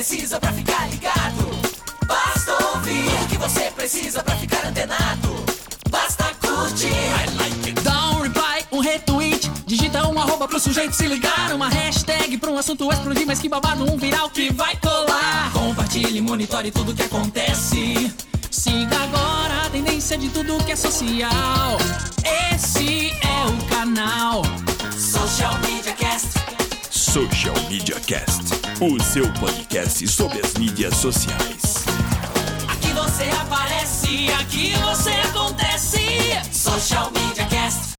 precisa pra ficar ligado. Basta ouvir o que você precisa pra ficar antenado. Basta curtir. I like it. Dá um reply, um retweet. Digita um arroba pro sujeito se ligar. Uma hashtag pra um assunto explodir. Mas que babado, um viral que vai colar. Compartilhe, monitore tudo que acontece. Siga agora a tendência de tudo que é social. Esse é o canal Social Media Cast. Social Media Cast, o seu podcast sobre as mídias sociais. Aqui você aparece, aqui você acontece. Social Media Cast.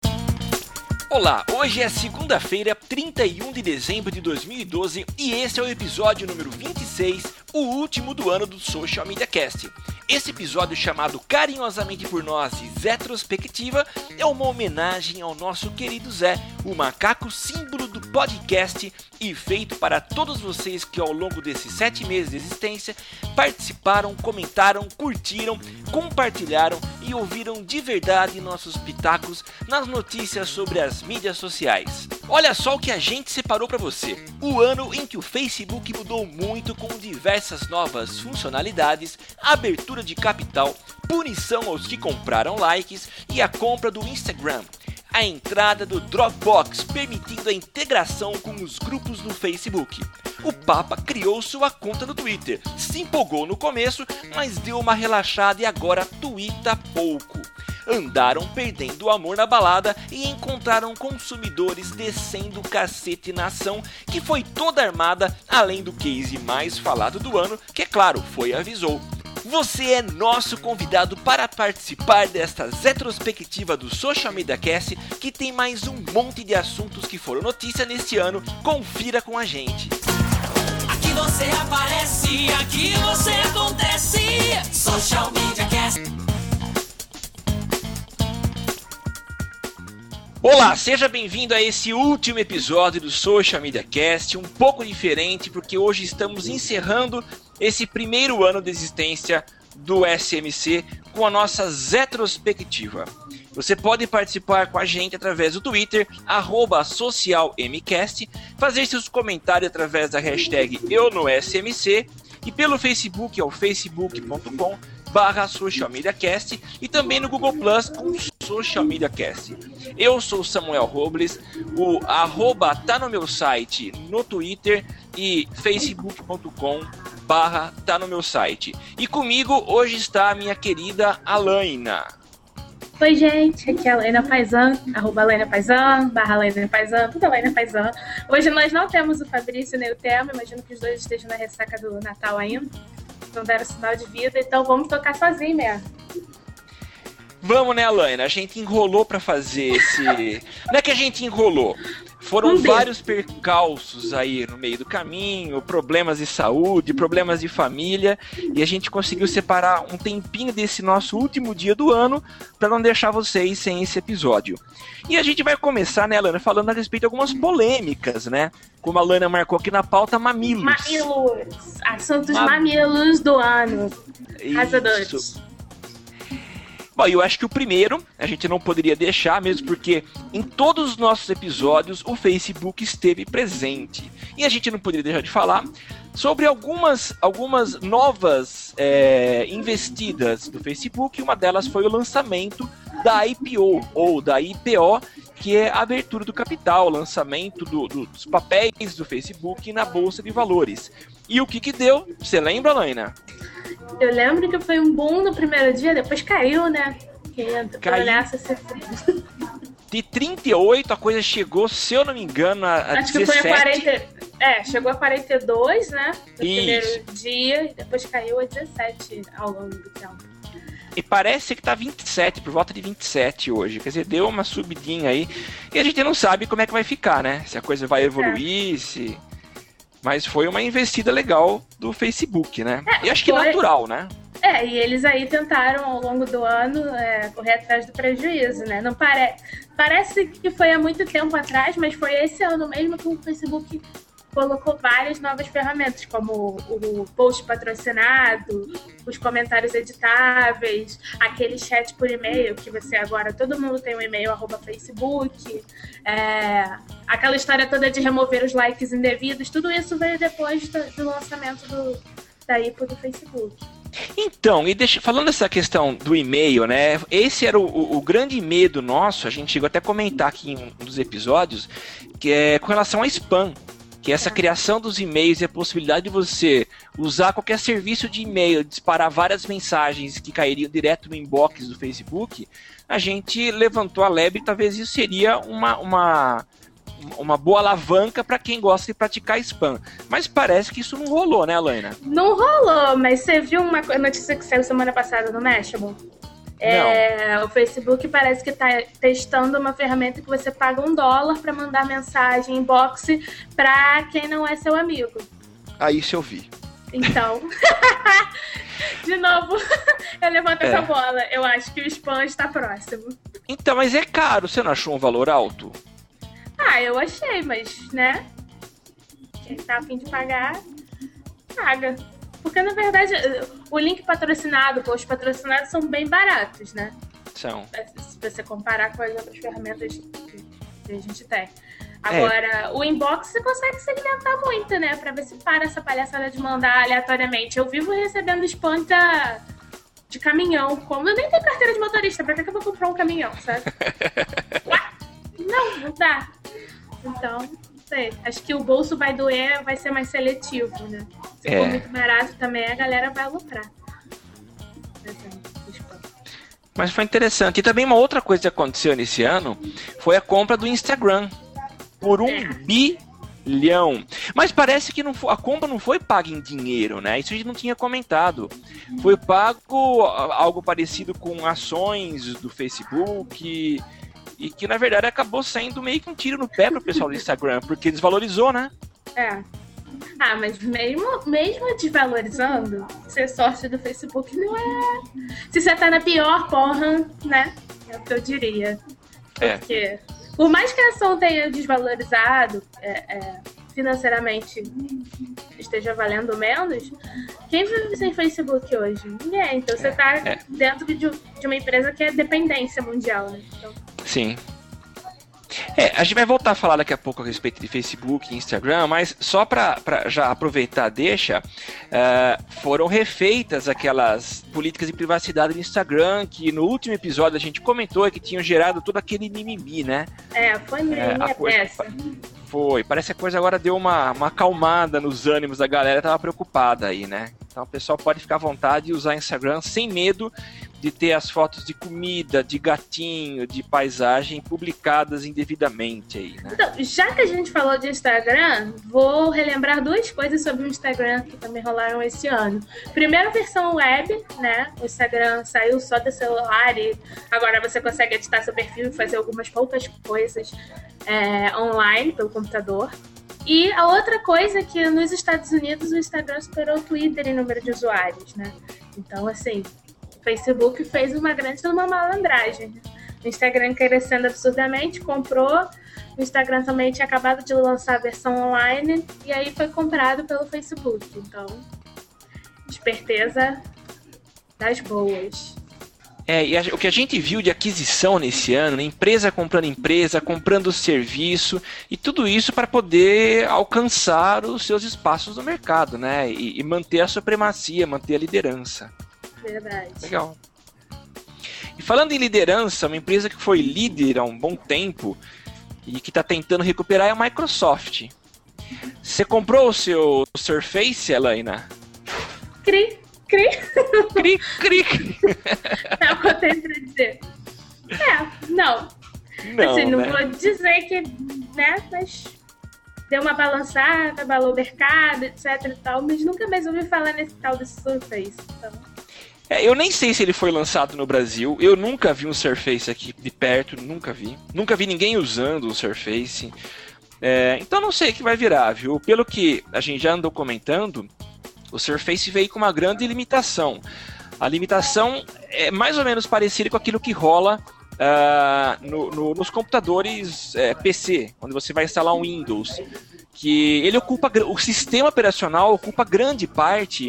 Olá, hoje é segunda-feira, 31 de dezembro de 2012 e esse é o episódio número 26, o último do ano do Social Media Cast. Esse episódio, chamado carinhosamente por nós de Zetrospectiva, é uma homenagem ao nosso querido Zé, o macaco símbolo do podcast e feito para todos vocês que ao longo desses 7 meses de existência participaram, comentaram, curtiram, compartilharam e ouviram de verdade nossos pitacos nas notícias sobre as mídias sociais. Olha só o que a gente separou para você. O ano em que o Facebook mudou muito com diversas novas funcionalidades, abertura de capital, punição aos que compraram likes e a compra do Instagram. A entrada do Dropbox, permitindo a integração com os grupos no Facebook. O Papa criou sua conta no Twitter, se empolgou no começo, mas deu uma relaxada e agora tuita pouco. Andaram perdendo o amor na balada e encontraram consumidores descendo o cacete na ação, que foi toda armada, além do case mais falado do ano, que é claro, foi a Visou. Você é nosso convidado para participar desta retrospectiva do Social Media Cast, que tem mais um monte de assuntos que foram notícia neste ano. Confira com a gente. Aqui você aparece, aqui você acontece. Social Media Cast. Olá, seja bem-vindo a esse último episódio do Social Media Cast, um pouco diferente porque hoje estamos encerrando esse primeiro ano de existência do SMC com a nossa retrospectiva. Você pode participar com a gente através do Twitter, @socialmcast, fazer seus comentários através da hashtag EuNoSMC e pelo Facebook ao facebook.com/socialmediacast e também no Google Plus com Social Media Cast. Eu sou Samuel Robles, o @ tá no meu site no Twitter e facebook.com/tá no meu site. E comigo hoje está a minha querida Alaina. Oi, gente, aqui é a Alaina Paisan, @Alaina Paisan, /Alaina Paisan, tudo Alaina Paisan. Hoje nós não temos o Fabrício nem o Thelma, imagino que os dois estejam na ressaca do Natal ainda, não deram sinal de vida, então vamos tocar sozinho mesmo. Vamos, né, Alaina? A gente enrolou pra fazer esse... Não é que a gente enrolou. Foram vários percalços aí no meio do caminho, problemas de saúde, problemas de família, e a gente conseguiu separar um tempinho desse nosso último dia do ano para não deixar vocês sem esse episódio. E a gente vai começar, né, Alana, falando a respeito de algumas polêmicas, né? Como a Alana marcou aqui na pauta, mamilos. Mamilos! Assuntos mamilos do ano. Arrasadores. Bom, eu acho que o primeiro a gente não poderia deixar, mesmo porque em todos os nossos episódios o Facebook esteve presente. E a gente não poderia deixar de falar sobre algumas novas investidas do Facebook. Uma delas foi o lançamento da IPO, ou da IPO, que é a abertura do capital, o lançamento dos papéis do Facebook na Bolsa de Valores. E o que deu? Você lembra, Alaina? Eu lembro que foi um boom no primeiro dia, depois caiu, né? Caiu. De 38 a coisa chegou, se eu não me engano, a acho 17. Que foi a 40. Chegou a 42, né? No primeiro dia, e depois caiu a 17 ao longo do tempo. E parece que tá 27, por volta de 27 hoje. Quer dizer, deu uma subidinha aí. E a gente não sabe como é que vai ficar, né? Se a coisa vai evoluir, se... Mas foi uma investida legal do Facebook, né? E acho que natural, né? E eles aí tentaram ao longo do ano correr atrás do prejuízo, né? Não parece que foi há muito tempo atrás, mas foi esse ano mesmo que o Facebook colocou várias novas ferramentas, como o post patrocinado, os comentários editáveis, aquele chat por e-mail, que você agora, todo mundo tem um e-mail @Facebook, aquela história toda de remover os likes indevidos, tudo isso veio depois do lançamento da IPO do Facebook. Então, falando dessa questão do e-mail, né? Esse era o grande medo nosso, a gente chegou até a comentar aqui em um dos episódios, que é com relação a spam, que é essa criação dos e-mails e a possibilidade de você usar qualquer serviço de e-mail, disparar várias mensagens que cairiam direto no inbox do Facebook. A gente levantou a lebre e talvez isso seria uma boa alavanca para quem gosta de praticar spam. Mas parece que isso não rolou, né, Alaina? Não rolou, mas você viu uma notícia que saiu semana passada no Mashable? O Facebook parece que está testando uma ferramenta que você paga $1 para mandar mensagem inbox para quem não é seu amigo. Isso eu vi. Então, de novo, eu levanto essa bola. Eu acho que o spam está próximo. Então, mas é caro, você não achou um valor alto? Eu achei, mas, né? Quem tá a fim de pagar, paga. Porque, na verdade, o link patrocinado, o post patrocinado são bem baratos, né? São. Se você comparar com as outras ferramentas que a gente tem. Agora, o inbox você consegue se alimentar muito, né? Pra ver se para essa palhaçada de mandar aleatoriamente. Eu vivo recebendo spam de caminhão. Como eu nem tenho carteira de motorista, pra que eu vou comprar um caminhão, sabe? Não dá. Então, não sei. Acho que o bolso vai doer, vai ser mais seletivo, né? Se for muito barato também, a galera vai lucrar. Mas foi interessante. E também uma outra coisa que aconteceu nesse ano foi a compra do Instagram por $1 bilhão. Mas parece que a compra não foi paga em dinheiro, né? Isso a gente não tinha comentado. Foi pago algo parecido com ações do Facebook e que, na verdade, acabou sendo meio que um tiro no pé pro pessoal do Instagram, porque desvalorizou, né? Mas mesmo desvalorizando, ser sócio do Facebook não é... Se você tá na pior, porra, né? É o que eu diria. Porque, por mais que a ação tenha desvalorizado, financeiramente esteja valendo menos, quem vive sem Facebook hoje? Ninguém. Então você tá dentro de uma empresa que é dependência mundial, né? Então... Sim. A gente vai voltar a falar daqui a pouco a respeito de Facebook e Instagram, mas só para já aproveitar foram refeitas aquelas políticas de privacidade do Instagram que no último episódio a gente comentou que tinham gerado todo aquele mimimi, né? Foi mimimi peça. Foi, parece que a coisa agora deu uma acalmada nos ânimos da galera, tava preocupada aí, né? Então o pessoal pode ficar à vontade e usar Instagram sem medo de ter as fotos de comida, de gatinho, de paisagem publicadas indevidamente aí, né? Então, já que a gente falou de Instagram, vou relembrar duas coisas sobre o Instagram que também rolaram esse ano. Primeiro, a versão web, né? O Instagram saiu só do celular e agora você consegue editar seu perfil e fazer algumas poucas coisas online pelo computador. E a outra coisa é que nos Estados Unidos o Instagram superou o Twitter em número de usuários, né? Então, assim, o Facebook fez uma malandragem, né? O Instagram crescendo absurdamente, comprou. O Instagram também tinha acabado de lançar a versão online e aí foi comprado pelo Facebook. Então, esperteza das boas. E o que a gente viu de aquisição nesse ano, né? Empresa, comprando serviço, e tudo isso para poder alcançar os seus espaços no mercado, né? E manter a supremacia, manter a liderança. Verdade. Legal. E falando em liderança, uma empresa que foi líder há um bom tempo e que está tentando recuperar é a Microsoft. Você comprou o seu Surface, Alaina? Cri. É o que eu tenho pra dizer. Não. Assim, não, né? Vou dizer que, né, mas deu uma balançada, abalou o mercado, etc e tal, mas nunca mais ouvi falar nesse tal desse Surface. Então... eu nem sei se ele foi lançado no Brasil, eu nunca vi um Surface aqui de perto, nunca vi ninguém usando um Surface, então não sei o que vai virar, viu? Pelo que a gente já andou comentando, o Surface veio com uma grande limitação. A limitação é mais ou menos parecida com aquilo que rola nos computadores PC, onde você vai instalar um Windows. que ele ocupa, o sistema operacional ocupa grande parte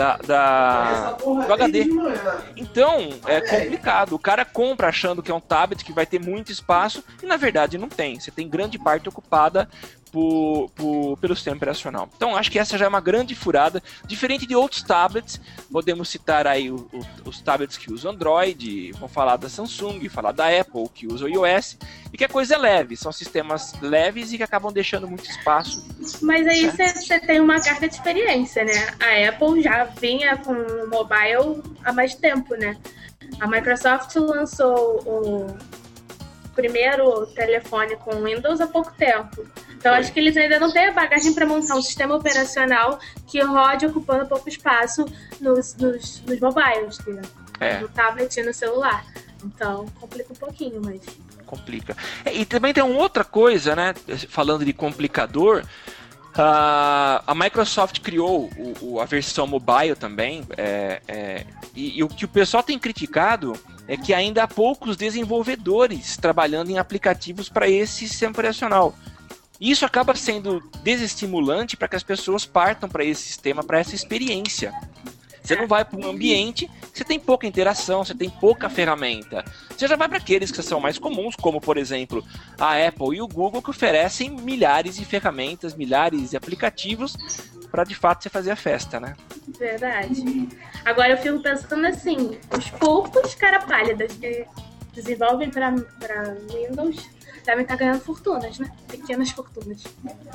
do HD. Então, é complicado. O cara compra achando que é um tablet que vai ter muito espaço e, na verdade, não tem. Você tem grande parte ocupada pelo sistema operacional. Então, acho que essa já é uma grande furada, diferente de outros tablets. Podemos citar aí os tablets que usam Android, vamos falar da Samsung, falar da Apple, que usa o iOS, e que a coisa é leve, são sistemas leves e que acabam deixando muito espaço. Mas aí você tem uma carga de experiência, né? A Apple já vinha com o mobile há mais tempo, né? A Microsoft lançou o primeiro telefone com Windows há pouco tempo. Então, acho que eles ainda não têm a bagagem para montar um sistema operacional que rode ocupando pouco espaço nos mobiles, no tablet e no celular. Então, complica um pouquinho, mas... Complica. E também tem uma outra coisa, né? Falando de complicador, a Microsoft criou a versão mobile também, e o que o pessoal tem criticado é que ainda há poucos desenvolvedores trabalhando em aplicativos para esse sistema operacional. Isso acaba sendo desestimulante para que as pessoas partam para esse sistema, para essa experiência. Você não vai para um ambiente, você tem pouca interação, você tem pouca ferramenta. Você já vai para aqueles que são mais comuns, como, por exemplo, a Apple e o Google, que oferecem milhares de ferramentas, milhares de aplicativos para, de fato, você fazer a festa, né? Verdade. Agora eu fico pensando assim, os poucos cara pálidas que desenvolvem para Windows devem estar ganhando fortunas, né? Pequenas fortunas.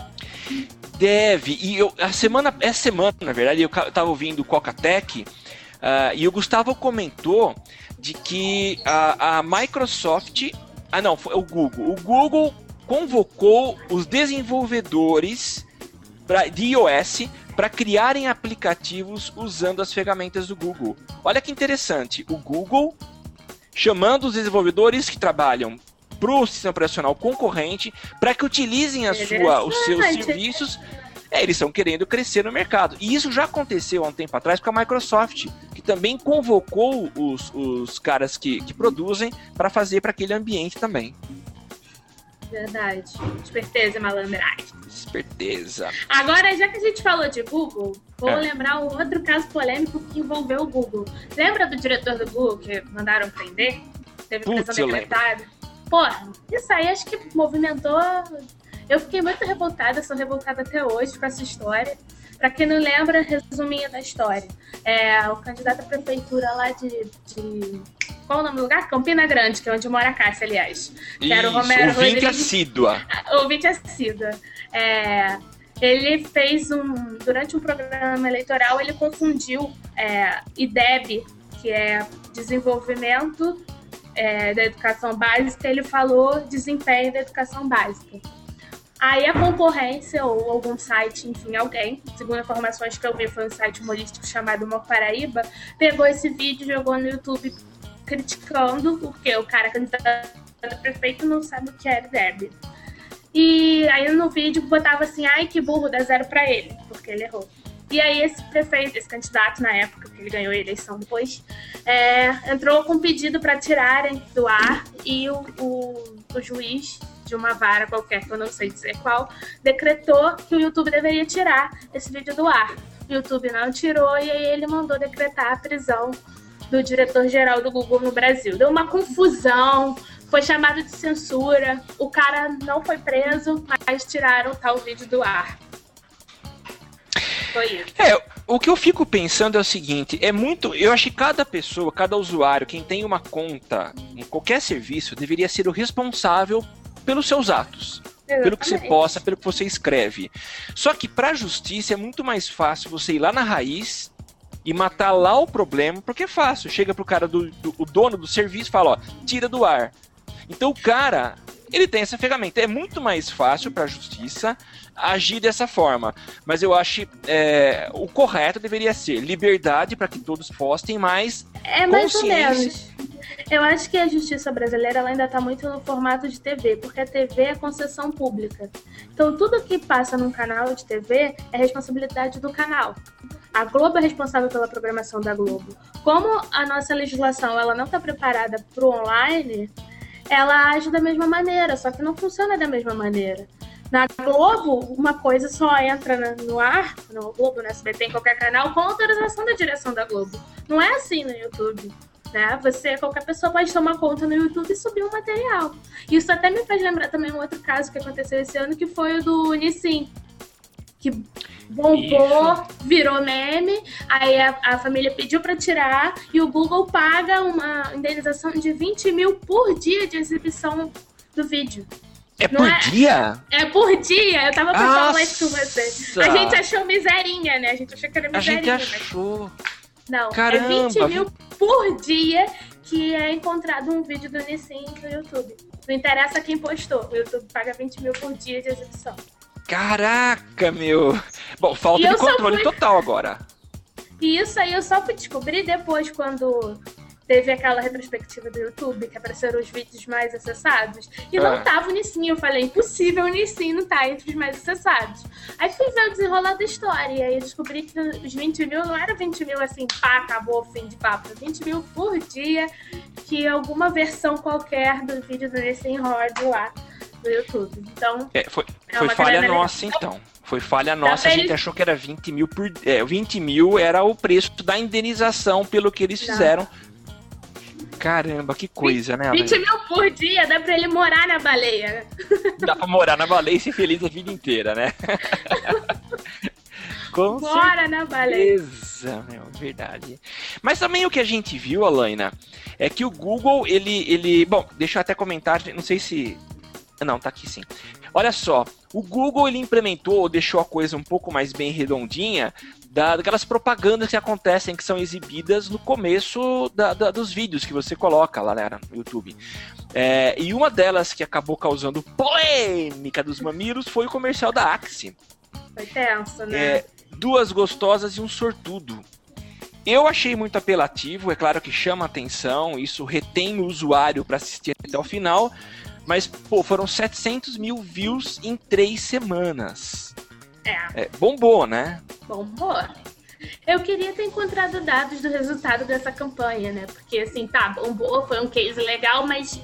Deve. E essa semana, na verdade, eu estava ouvindo o Coca-Tech e o Gustavo comentou de que a Microsoft... foi o Google. O Google convocou os desenvolvedores de iOS para criarem aplicativos usando as ferramentas do Google. Olha que interessante. O Google chamando os desenvolvedores que trabalham para o sistema operacional concorrente para que utilizem os seus serviços. Eles estão querendo crescer no mercado. E isso já aconteceu há um tempo atrás com a Microsoft, que também convocou os caras que produzem para fazer para aquele ambiente também. Verdade. Esperteza e malandragem. Esperteza. Agora, já que a gente falou de Google, vou lembrar um outro caso polêmico que envolveu o Google. Lembra do diretor do Google que mandaram prender? Teve prisão decretada? Porra, isso aí acho que movimentou... Eu fiquei muito revoltada, sou revoltada até hoje com essa história. Pra quem não lembra, resuminho da história. O candidato à prefeitura lá de... Qual o nome do lugar? Campina Grande, que é onde mora a Cássia, aliás. Que era o Romero ouvinte assídua. Ouvinte assídua. Ele fez durante um programa eleitoral, ele confundiu IDEB, que é Desenvolvimento da Educação Básica, ele falou desempenho da educação básica. Aí a concorrência ou algum site, enfim, alguém, segundo informações que eu vi, foi um site humorístico chamado Humor Paraíba, pegou esse vídeo e jogou no YouTube criticando, porque o cara candidato a prefeito não sabe o que é IDEB. E aí no vídeo botava assim, ai que burro, dá 0 pra ele, porque ele errou. E aí esse prefeito, esse candidato na época, que ele ganhou a eleição depois, entrou com um pedido para tirarem do ar e o juiz de uma vara qualquer, que eu não sei dizer qual, decretou que o YouTube deveria tirar esse vídeo do ar. O YouTube não tirou e aí ele mandou decretar a prisão do diretor-geral do Google no Brasil. Deu uma confusão, foi chamado de censura, o cara não foi preso, mas tiraram o tal vídeo do ar. Foi isso. O que eu fico pensando é o seguinte, eu acho que cada pessoa, cada usuário, quem tem uma conta em qualquer serviço, deveria ser o responsável pelos seus atos. Exatamente. Pelo que você posta, pelo que você escreve. Só que para a justiça é muito mais fácil você ir lá na raiz e matar lá o problema, porque é fácil. Chega pro cara o dono do serviço e fala, ó, tira do ar. Então o cara, ele tem essa ferramenta. É muito mais fácil para a justiça agir dessa forma. Mas eu acho o correto deveria ser liberdade para que todos postem, mais mais ou menos. Eu acho que a justiça brasileira ela ainda está muito no formato de TV, porque a TV é concessão pública. Então tudo que passa num canal de TV é responsabilidade do canal. A Globo é responsável pela programação da Globo. Como a nossa legislação ela não está preparada para o online, ela age da mesma maneira, só que não funciona da mesma maneira. Na Globo, uma coisa só entra no ar, no Globo, no SBT, em qualquer canal, com autorização da direção da Globo. Não é assim no YouTube, né? Qualquer pessoa pode tomar conta no YouTube e subir um material. Isso até me faz lembrar também um outro caso que aconteceu esse ano, que foi o do Nissin, que bombou, virou meme, aí a família pediu para tirar e o Google paga uma indenização de 20 mil por dia de exibição do vídeo. É por dia? É por dia. Eu tava pensando isso com você. A gente achou miserinha, né? A gente achou que era miserinha. A gente achou. Não, caramba. É 20 mil por dia que é encontrado um vídeo do Nissin no YouTube. Não interessa quem postou. O YouTube paga 20 mil por dia de exibição. Caraca, meu. Bom, falta de controle total agora. E isso aí eu só fui descobrir depois, quando teve aquela retrospectiva do YouTube, que apareceram os vídeos mais acessados. E não tava o Nissin. Eu falei, impossível, o Nissin não tá entre os mais acessados. Aí fui ver o desenrolar da história. E aí descobri que os 20 mil não era 20 mil assim, pá, acabou, fim de papo. 20 mil por dia, que alguma versão qualquer do vídeo do Nissin rode lá no YouTube. Então, foi falha nossa, então. Foi falha nossa, a gente achou que era 20 mil por... 20 mil era o preço da indenização pelo que eles fizeram. Caramba, que coisa, né? 20 mil por dia, dá pra ele morar na baleia. Dá pra morar na baleia e ser feliz a vida inteira, né? Bora na baleia. Meu, verdade. Mas também o que a gente viu, Alaina, é que o Google, ele... Bom, deixa eu até comentar, não sei se... Não, tá aqui sim. Olha só, o Google ele implementou, deixou a coisa um pouco mais bem redondinha, daquelas propagandas que acontecem, que são exibidas no começo dos vídeos que você coloca lá, né, no YouTube. E uma delas que acabou causando polêmica dos mamilos foi o comercial da Axe. Foi tenso, né? 2 gostosas e um sortudo. Eu achei muito apelativo, é claro que chama atenção, isso retém o usuário para assistir até o final. Mas, pô, foram 700 mil views em 3 semanas. Bombou, né? Bombou. Eu queria ter encontrado dados do resultado dessa campanha, né? Porque, assim, bombou, foi um case legal, mas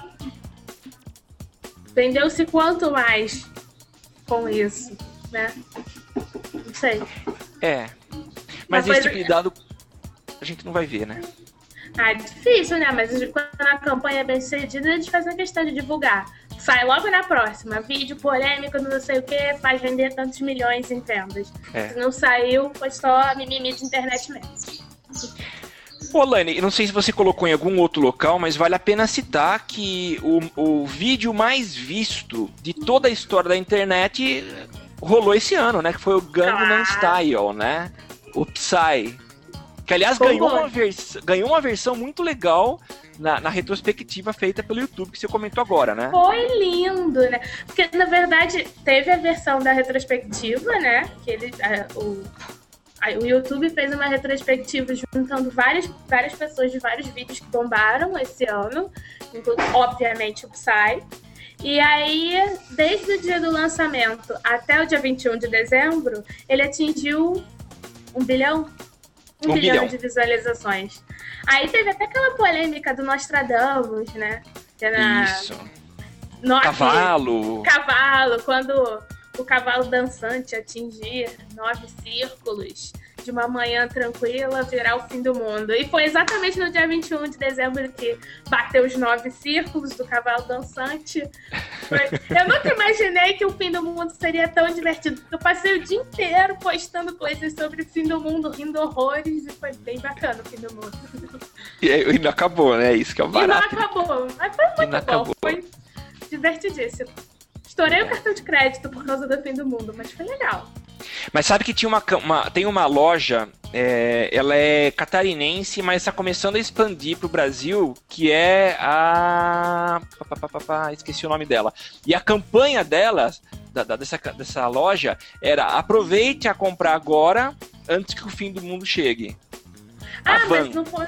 vendeu-se quanto mais com isso, né? Não sei. Mas esse tipo de dado a gente não vai ver, né? É difícil, né? Mas quando a campanha é bem sucedida, eles fazem a questão de divulgar. Sai logo na próxima. Vídeo polêmico, não sei o que, faz vender tantos milhões em vendas. Se não saiu, foi só mimimi de internet mesmo. Ô, Laine, não sei se você colocou em algum outro local, mas vale a pena citar que o vídeo mais visto de toda a história da internet rolou esse ano, né? Que foi o Gangnam Style, né? O Psy. Que, aliás, ganhou uma versão muito legal na retrospectiva feita pelo YouTube, que você comentou agora, né? Foi lindo, né? Porque, na verdade, teve a versão da retrospectiva, né? Que o YouTube fez uma retrospectiva juntando várias pessoas de vários vídeos que bombaram esse ano, obviamente o Psy. E aí, desde o dia do lançamento até o dia 21 de dezembro, ele atingiu 1 bilhão. 1 bilhão de visualizações. Aí teve até aquela polêmica do Nostradamus, né? Isso. Cavalo, quando o cavalo dançante atingir 9 círculos de uma manhã tranquila, virar o fim do mundo. E foi exatamente no dia 21 de dezembro que bateu os 9 círculos do cavalo dançante. Eu nunca imaginei que o fim do mundo seria tão divertido. Eu passei o dia inteiro postando coisas sobre o fim do mundo, rindo horrores, e foi bem bacana o fim do mundo. E não acabou, né? Isso que é o barato. E não acabou. Mas foi muito bom. Foi divertidíssimo. Estourei o cartão de crédito por causa do fim do mundo, mas foi legal. Mas sabe que tem uma loja, ela é catarinense, mas está começando a expandir para o Brasil, que é a... esqueci o nome dela. E a campanha dela, dessa loja, era: aproveite a comprar agora, antes que o fim do mundo chegue. Mas não foi...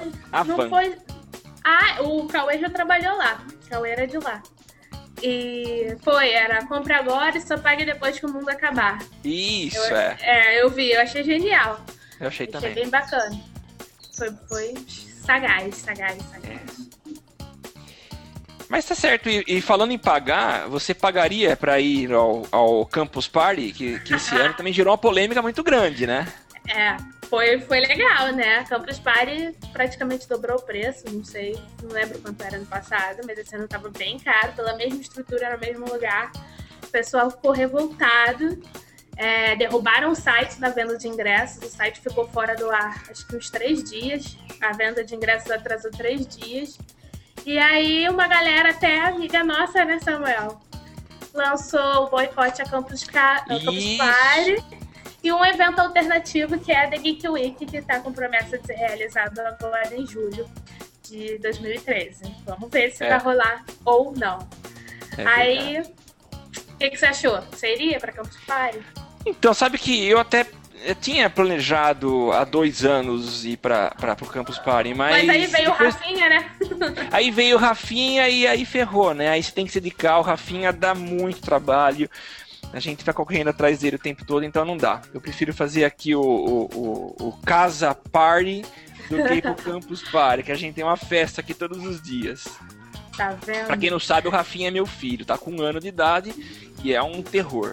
o Cauê já trabalhou lá. O Cauê era de lá. E era compra agora e só pague depois que o mundo acabar. Isso, eu vi, eu achei genial. Eu achei também. Achei bem bacana. Foi sagaz. Mas tá certo, e falando em pagar, você pagaria pra ir ao Campus Party, que esse ano também gerou uma polêmica muito grande, né? Foi legal, né? Campus Party praticamente dobrou o preço, não lembro quanto era no passado, mas esse ano tava bem caro, pela mesma estrutura, no mesmo lugar. O pessoal ficou revoltado, derrubaram o site da venda de ingressos, o site ficou fora do ar, acho que uns 3 dias, a venda de ingressos atrasou 3 dias. E aí uma galera até amiga nossa, né, Samuel? Lançou o boicote a Campus Party e um evento alternativo que é a The Geek Week, que está com promessa de ser realizado agora em julho de 2013. Vamos ver se vai rolar ou não. Aí, o que você achou? Você iria para Campus Party? Então, sabe que eu até tinha planejado há 2 anos ir para o Campus Party, mas aí veio depois... o Rafinha, né? Aí veio o Rafinha e aí ferrou, né? Aí você tem que se dedicar, o Rafinha dá muito trabalho, a gente fica correndo atrás dele o tempo todo, então não dá. Eu prefiro fazer aqui o Casa Party do que ir pro Campus Party, que a gente tem uma festa aqui todos os dias. Tá vendo? Pra quem não sabe, o Rafinha é meu filho, tá com 1 ano de idade e é um terror.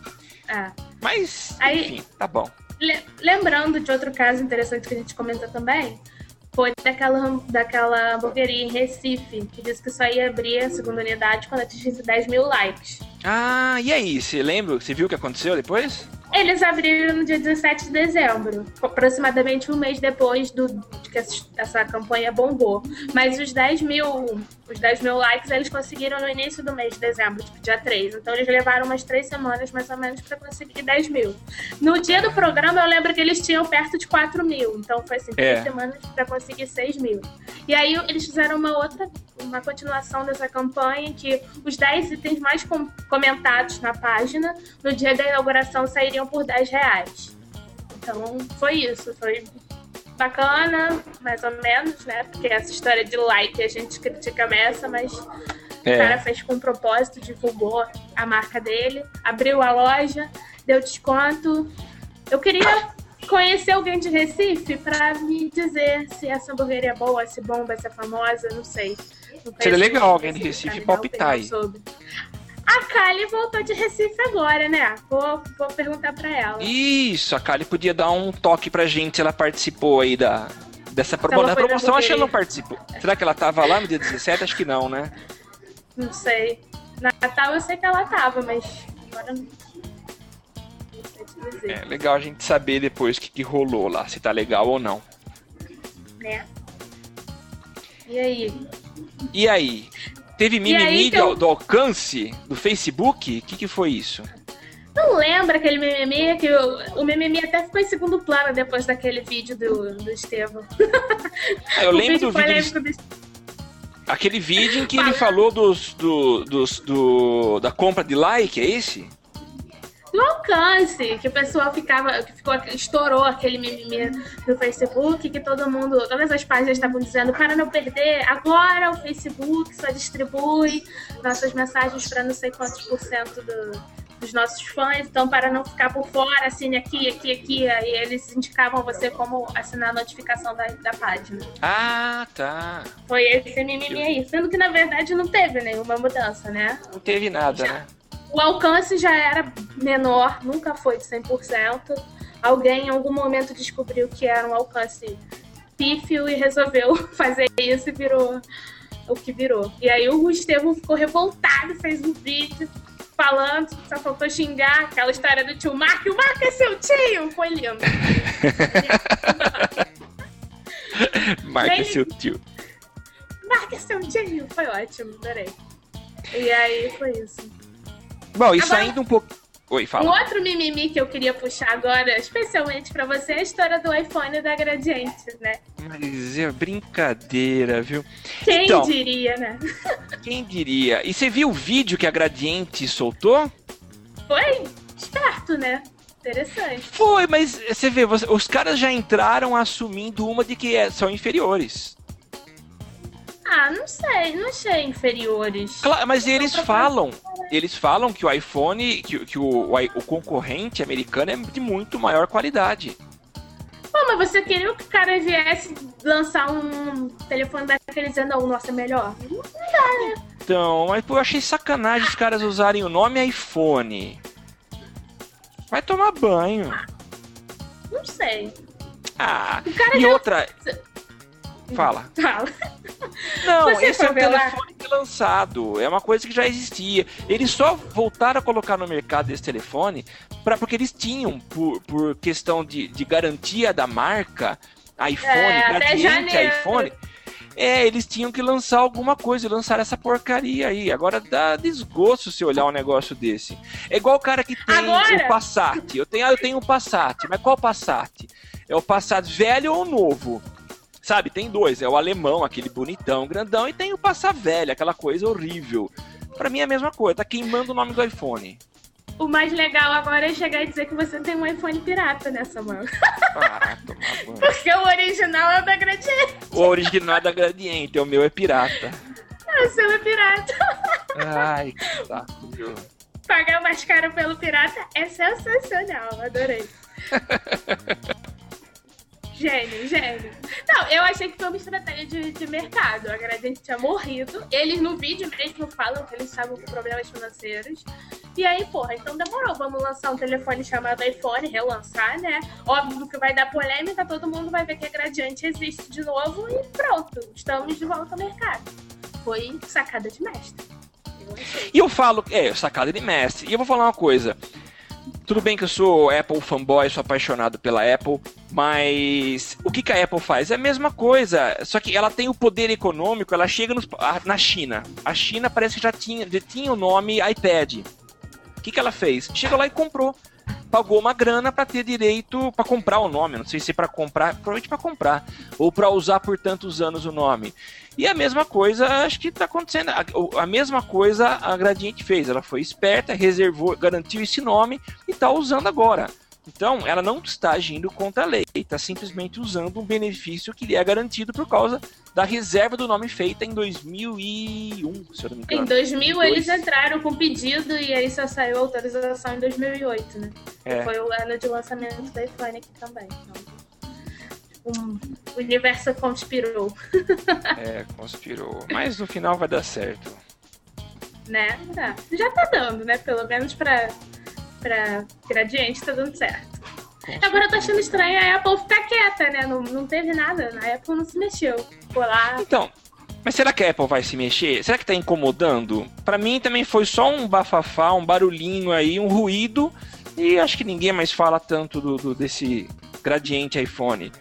Mas, enfim, tá bom. Lembrando de outro caso interessante que a gente comentou também, foi daquela hamburgueria em Recife, que disse que só ia abrir a segunda unidade quando atingisse 10 mil likes. Ah, e aí? Você lembra? Você viu o que aconteceu depois? Eles abriram no dia 17 de dezembro, aproximadamente um mês depois de que essa campanha bombou. Mas os 10 mil likes eles conseguiram no início do mês de dezembro, tipo dia 3. Então eles levaram umas 3 semanas mais ou menos para conseguir 10 mil. No dia do programa eu lembro que eles tinham perto de 4 mil. Então foi assim, 3 semanas para conseguir 6 mil. E aí eles fizeram uma continuação dessa campanha que os 10 itens mais comentados na página no dia da inauguração sairiam por R$10. Então foi isso, foi bacana, mais ou menos, né? Porque essa história de like a gente critica a Messa, mas o cara fez com propósito, divulgou a marca dele, abriu a loja, deu desconto. Eu queria conhecer alguém de Recife pra me dizer se essa hamburgueria é boa, se bomba, se é famosa, não sei. Seria legal alguém de Recife palpitar aí. A Kali voltou de Recife agora, né? Vou perguntar pra ela. Isso, a Kali podia dar um toque pra gente se ela participou aí dessa promoção. Acho que ela não participou. Será que ela tava lá no dia 17? Acho que não, né? Não sei. Natal eu sei que ela tava, mas agora não sei te dizer. É legal a gente saber depois o que rolou lá, se tá legal ou não. Né? E aí? Teve mimimi do alcance do Facebook? O que foi isso? Não lembra aquele mimimi? Que o mimimi até ficou em segundo plano depois daquele vídeo do Estevão. Eu lembro do vídeo. Aquele vídeo em que ele falou da compra de like, é esse? Do alcance, que o pessoal estourou aquele mimimi do Facebook, que todas as páginas estavam dizendo para não perder, agora o Facebook só distribui nossas mensagens para não sei quantos % dos nossos fãs, então para não ficar por fora, assine aqui, aí eles indicavam você como assinar a notificação da página. Ah, tá. Foi esse mimimi aí, sendo que na verdade não teve nenhuma mudança, né? Não teve nada, né? O alcance já era menor, nunca foi de 100%. Alguém em algum momento descobriu que era um alcance pífio e resolveu fazer isso e virou o que virou. E aí o Estevão ficou revoltado, fez um vídeo falando, só faltou xingar aquela história do tio Mark. O Mark é seu tio! Foi lindo. Mark é seu tio. Mark é seu tio! Foi ótimo, adorei. E aí foi isso. Bom, e saindo um pouco... Oi, fala. Um outro mimimi que eu queria puxar agora, especialmente pra você, é a história do iPhone da Gradiente, né? Mas é brincadeira, viu? Quem diria, né? Quem diria? E você viu o vídeo que a Gradiente soltou? Foi esperto, né? Interessante. Foi, mas você vê, os caras já entraram assumindo uma de que são inferiores. Ah, não sei, não achei inferiores. Claro, mas eles falam que o iPhone, que o concorrente americano é de muito maior qualidade. Pô, mas você queria que o cara viesse lançar um telefone daquele dizendo, não, o nosso é melhor? Não dá, né? Então, mas pô, eu achei sacanagem os caras usarem o nome iPhone. Vai tomar banho. Não sei. Ah, O cara e já- outra... Fala. Fala. Não, Você esse é foi um ver lá? telefone que é lançado. É uma coisa que já existia. Eles só voltaram a colocar no mercado esse telefone porque eles tinham, por questão de garantia da marca, iPhone, Até gradiente janeiro. iPhone. Eles tinham que lançar alguma coisa e lançaram essa porcaria aí. Agora dá desgosto se olhar um negócio desse. É igual o cara que tem Agora? o Passat. Eu tenho um Passat, mas qual Passat? É o Passat velho ou novo? Sabe, tem dois, é o alemão, aquele bonitão, grandão, e tem o Passat velho, aquela coisa horrível. Pra mim é a mesma coisa, tá queimando o nome do iPhone. O mais legal agora é chegar e dizer que você tem um iPhone pirata nessa mão. Ah, tomar banho. Porque o original é o da Gradiente. O original é da Gradiente, o meu é pirata. O seu é pirata. Ai, que saco, viu? Pagar mais caro pelo pirata é sensacional, adorei. Gênio. Não, eu achei que foi uma estratégia de mercado. A Gradiente tinha morrido. Eles no vídeo mesmo falam que eles estavam com problemas financeiros. E aí, porra, então demorou. Vamos lançar um telefone chamado iPhone, relançar, né? Óbvio que vai dar polêmica, todo mundo vai ver que a Gradiente existe de novo e pronto. Estamos de volta ao mercado. Foi sacada de mestre. Eu achei. E eu falo, sacada de mestre. E eu vou falar uma coisa. Tudo bem que eu sou Apple fanboy, sou apaixonado pela Apple, mas o que a Apple faz? É a mesma coisa, só que ela tem o poder econômico, ela chega na China. A China parece que já tinha o nome iPad. O que ela fez? Chegou lá e comprou. Pagou uma grana para ter direito, para comprar o nome, não sei se para comprar, provavelmente para comprar, ou para usar por tantos anos o nome. E a mesma coisa, acho que está acontecendo, a mesma coisa a Gradiente fez, ela foi esperta, reservou, garantiu esse nome e está usando agora. Então, ela não está agindo contra a lei, está simplesmente usando um benefício que lhe é garantido por causa da reserva do nome feita em 2001, se eu não me engano. Em 2000 eles entraram com pedido e aí só saiu a autorização em 2008, né? É. Foi o ano de lançamento da iPhone aqui também. Então, o universo conspirou, Conspirou. Mas no final vai dar certo. né? Já tá dando, né? Pelo menos pra Gradiente tá dando certo. Agora eu tô achando estranho a Apple ficar quieta, né? Não teve nada, a Apple não se mexeu. Ficou lá. Então, mas será que a Apple vai se mexer? Será que tá incomodando? Pra mim também foi só um bafafá, um barulhinho aí, um ruído. E acho que ninguém mais fala tanto desse Gradiente iPhone.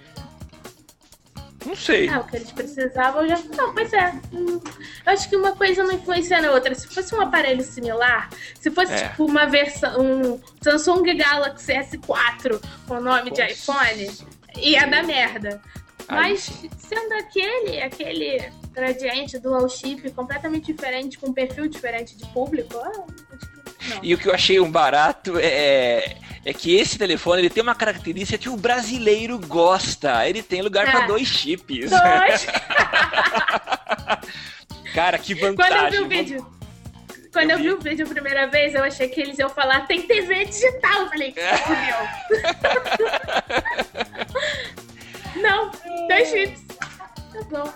Não sei. O que eles precisavam já... Não, pois é. Eu acho que uma coisa não influencia na outra. Se fosse um aparelho similar, se fosse tipo uma versão, um Samsung Galaxy S4 com o nome de iPhone, ia dar merda. Mas sendo aquele Gradiente dual chip completamente diferente, com um perfil diferente de público, acho que não. E o que eu achei um barato é que esse telefone ele tem uma característica que o brasileiro gosta. Ele tem lugar para 2 chips. Cara, que vantagem. Quando eu vi o vídeo a primeira vez, eu achei que eles iam falar tem TV digital. Eu falei, fudeu. Não, 2 chips. Tá bom.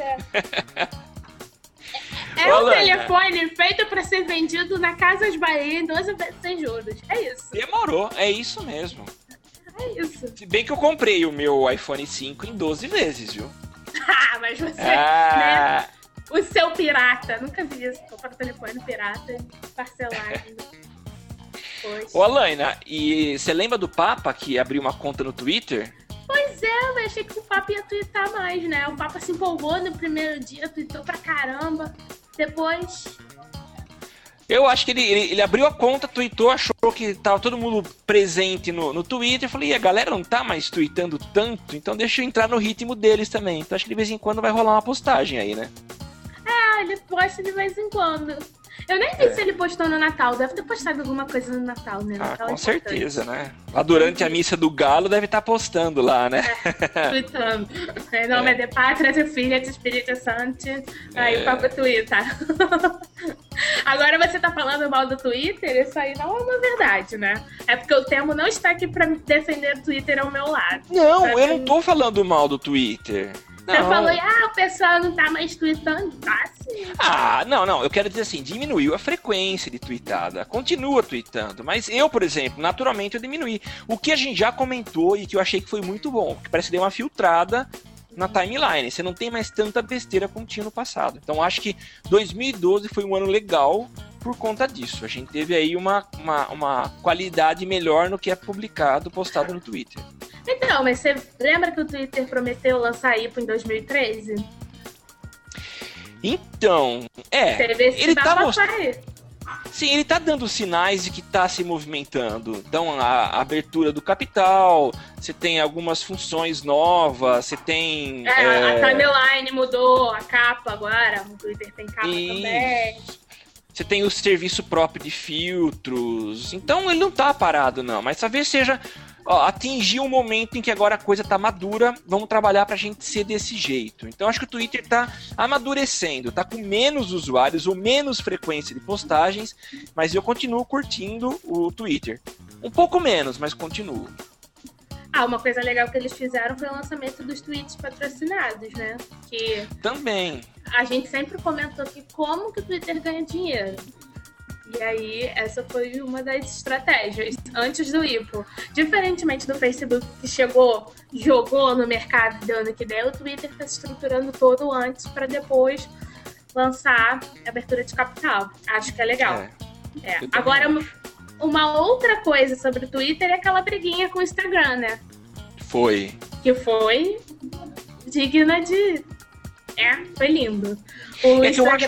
É um telefone feito pra ser vendido na Casas Bahia em 12 vezes sem juros. É isso. Demorou, é isso mesmo. É isso. Se bem que eu comprei o meu iPhone 5 em 12 vezes, viu? Mas você, né? O seu pirata. Nunca vi isso. Comprar um telefone pirata e parcelar ainda. Ô, Alaina, e você lembra do Papa que abriu uma conta no Twitter? Pois é, eu achei que o Papa ia twittar mais, né? O Papa se empolgou no primeiro dia, tweetou pra caramba. Depois... Eu acho que ele abriu a conta, tweetou, achou que tava todo mundo presente no Twitter. Eu falei, a galera não tá mais tweetando tanto, então deixa eu entrar no ritmo deles também. Então acho que de vez em quando vai rolar uma postagem aí, né? Ele posta de vez em quando. Eu nem vi se ele postou no Natal. Deve ter postado alguma coisa no Natal, né? Natal com certeza, né? Lá durante a missa do Galo deve estar postando lá, né? Tweetando. Em nome de Pátria, de Filha, de Espírito Santo. Aí o Papa Twitter. Agora você tá falando mal do Twitter? Isso aí não é uma verdade, né? É porque o Temo não está aqui pra defender o Twitter ao meu lado. Não, eu não tô falando mal do Twitter. Você falou, o pessoal não tá mais tweetando? Tá sim. Não, eu quero dizer assim, diminuiu a frequência de tweetada, continua tweetando, mas eu, por exemplo, naturalmente eu diminuí. O que a gente já comentou e que eu achei que foi muito bom, que parece que deu uma filtrada na timeline, você não tem mais tanta besteira como tinha no passado. Então acho que 2012 foi um ano legal por conta disso. A gente teve aí uma qualidade melhor no que é publicado, postado no Twitter. Então, mas você lembra que o Twitter prometeu lançar a IPO em 2013? Então, Teve esse ele tá Sim, ele tá dando sinais de que tá se movimentando. Então, a abertura do capital, você tem algumas funções novas, você tem... A timeline mudou, a capa agora, o Twitter tem capa também. Você tem o serviço próprio de filtros. Então, ele não tá parado, não. Mas talvez seja... atingir um momento em que agora a coisa tá madura, vamos trabalhar pra gente ser desse jeito. Então acho que o Twitter tá amadurecendo, tá com menos usuários ou menos frequência de postagens, mas eu continuo curtindo o Twitter. Um pouco menos, mas continuo. Uma coisa legal que eles fizeram foi o lançamento dos tweets patrocinados, né? Que também. A gente sempre comentou aqui como que o Twitter ganha dinheiro. E aí, essa foi uma das estratégias antes do IPO. Diferentemente do Facebook, que jogou no mercado dando que deu, o Twitter está se estruturando todo antes para depois lançar a abertura de capital. Acho que é legal. Agora, uma outra coisa sobre o Twitter é aquela briguinha com o Instagram, né? Que foi digna de... foi lindo. O Instagram...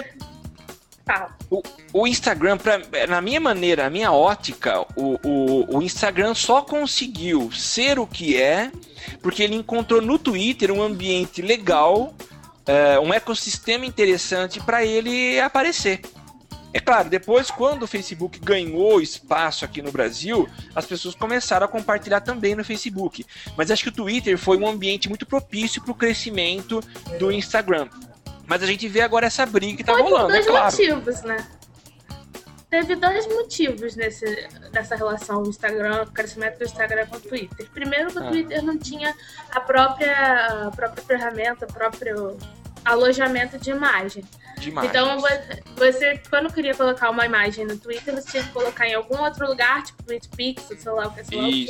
O Instagram, na minha maneira, na minha ótica, o Instagram só conseguiu ser o que é porque ele encontrou no Twitter um ambiente legal, um ecossistema interessante para ele aparecer. É claro, depois, quando o Facebook ganhou espaço aqui no Brasil, as pessoas começaram a compartilhar também no Facebook. Mas acho que o Twitter foi um ambiente muito propício para o crescimento do Instagram. Mas a gente vê agora essa briga que tá rolando, é claro. Teve 2 motivos, né? Teve 2 motivos nessa relação do Instagram, o crescimento do Instagram com o Twitter. Primeiro, que o Twitter não tinha a própria ferramenta, o próprio alojamento de imagem. Então, você, quando queria colocar uma imagem no Twitter, você tinha que colocar em algum outro lugar, tipo TweetPix, sei lá o que,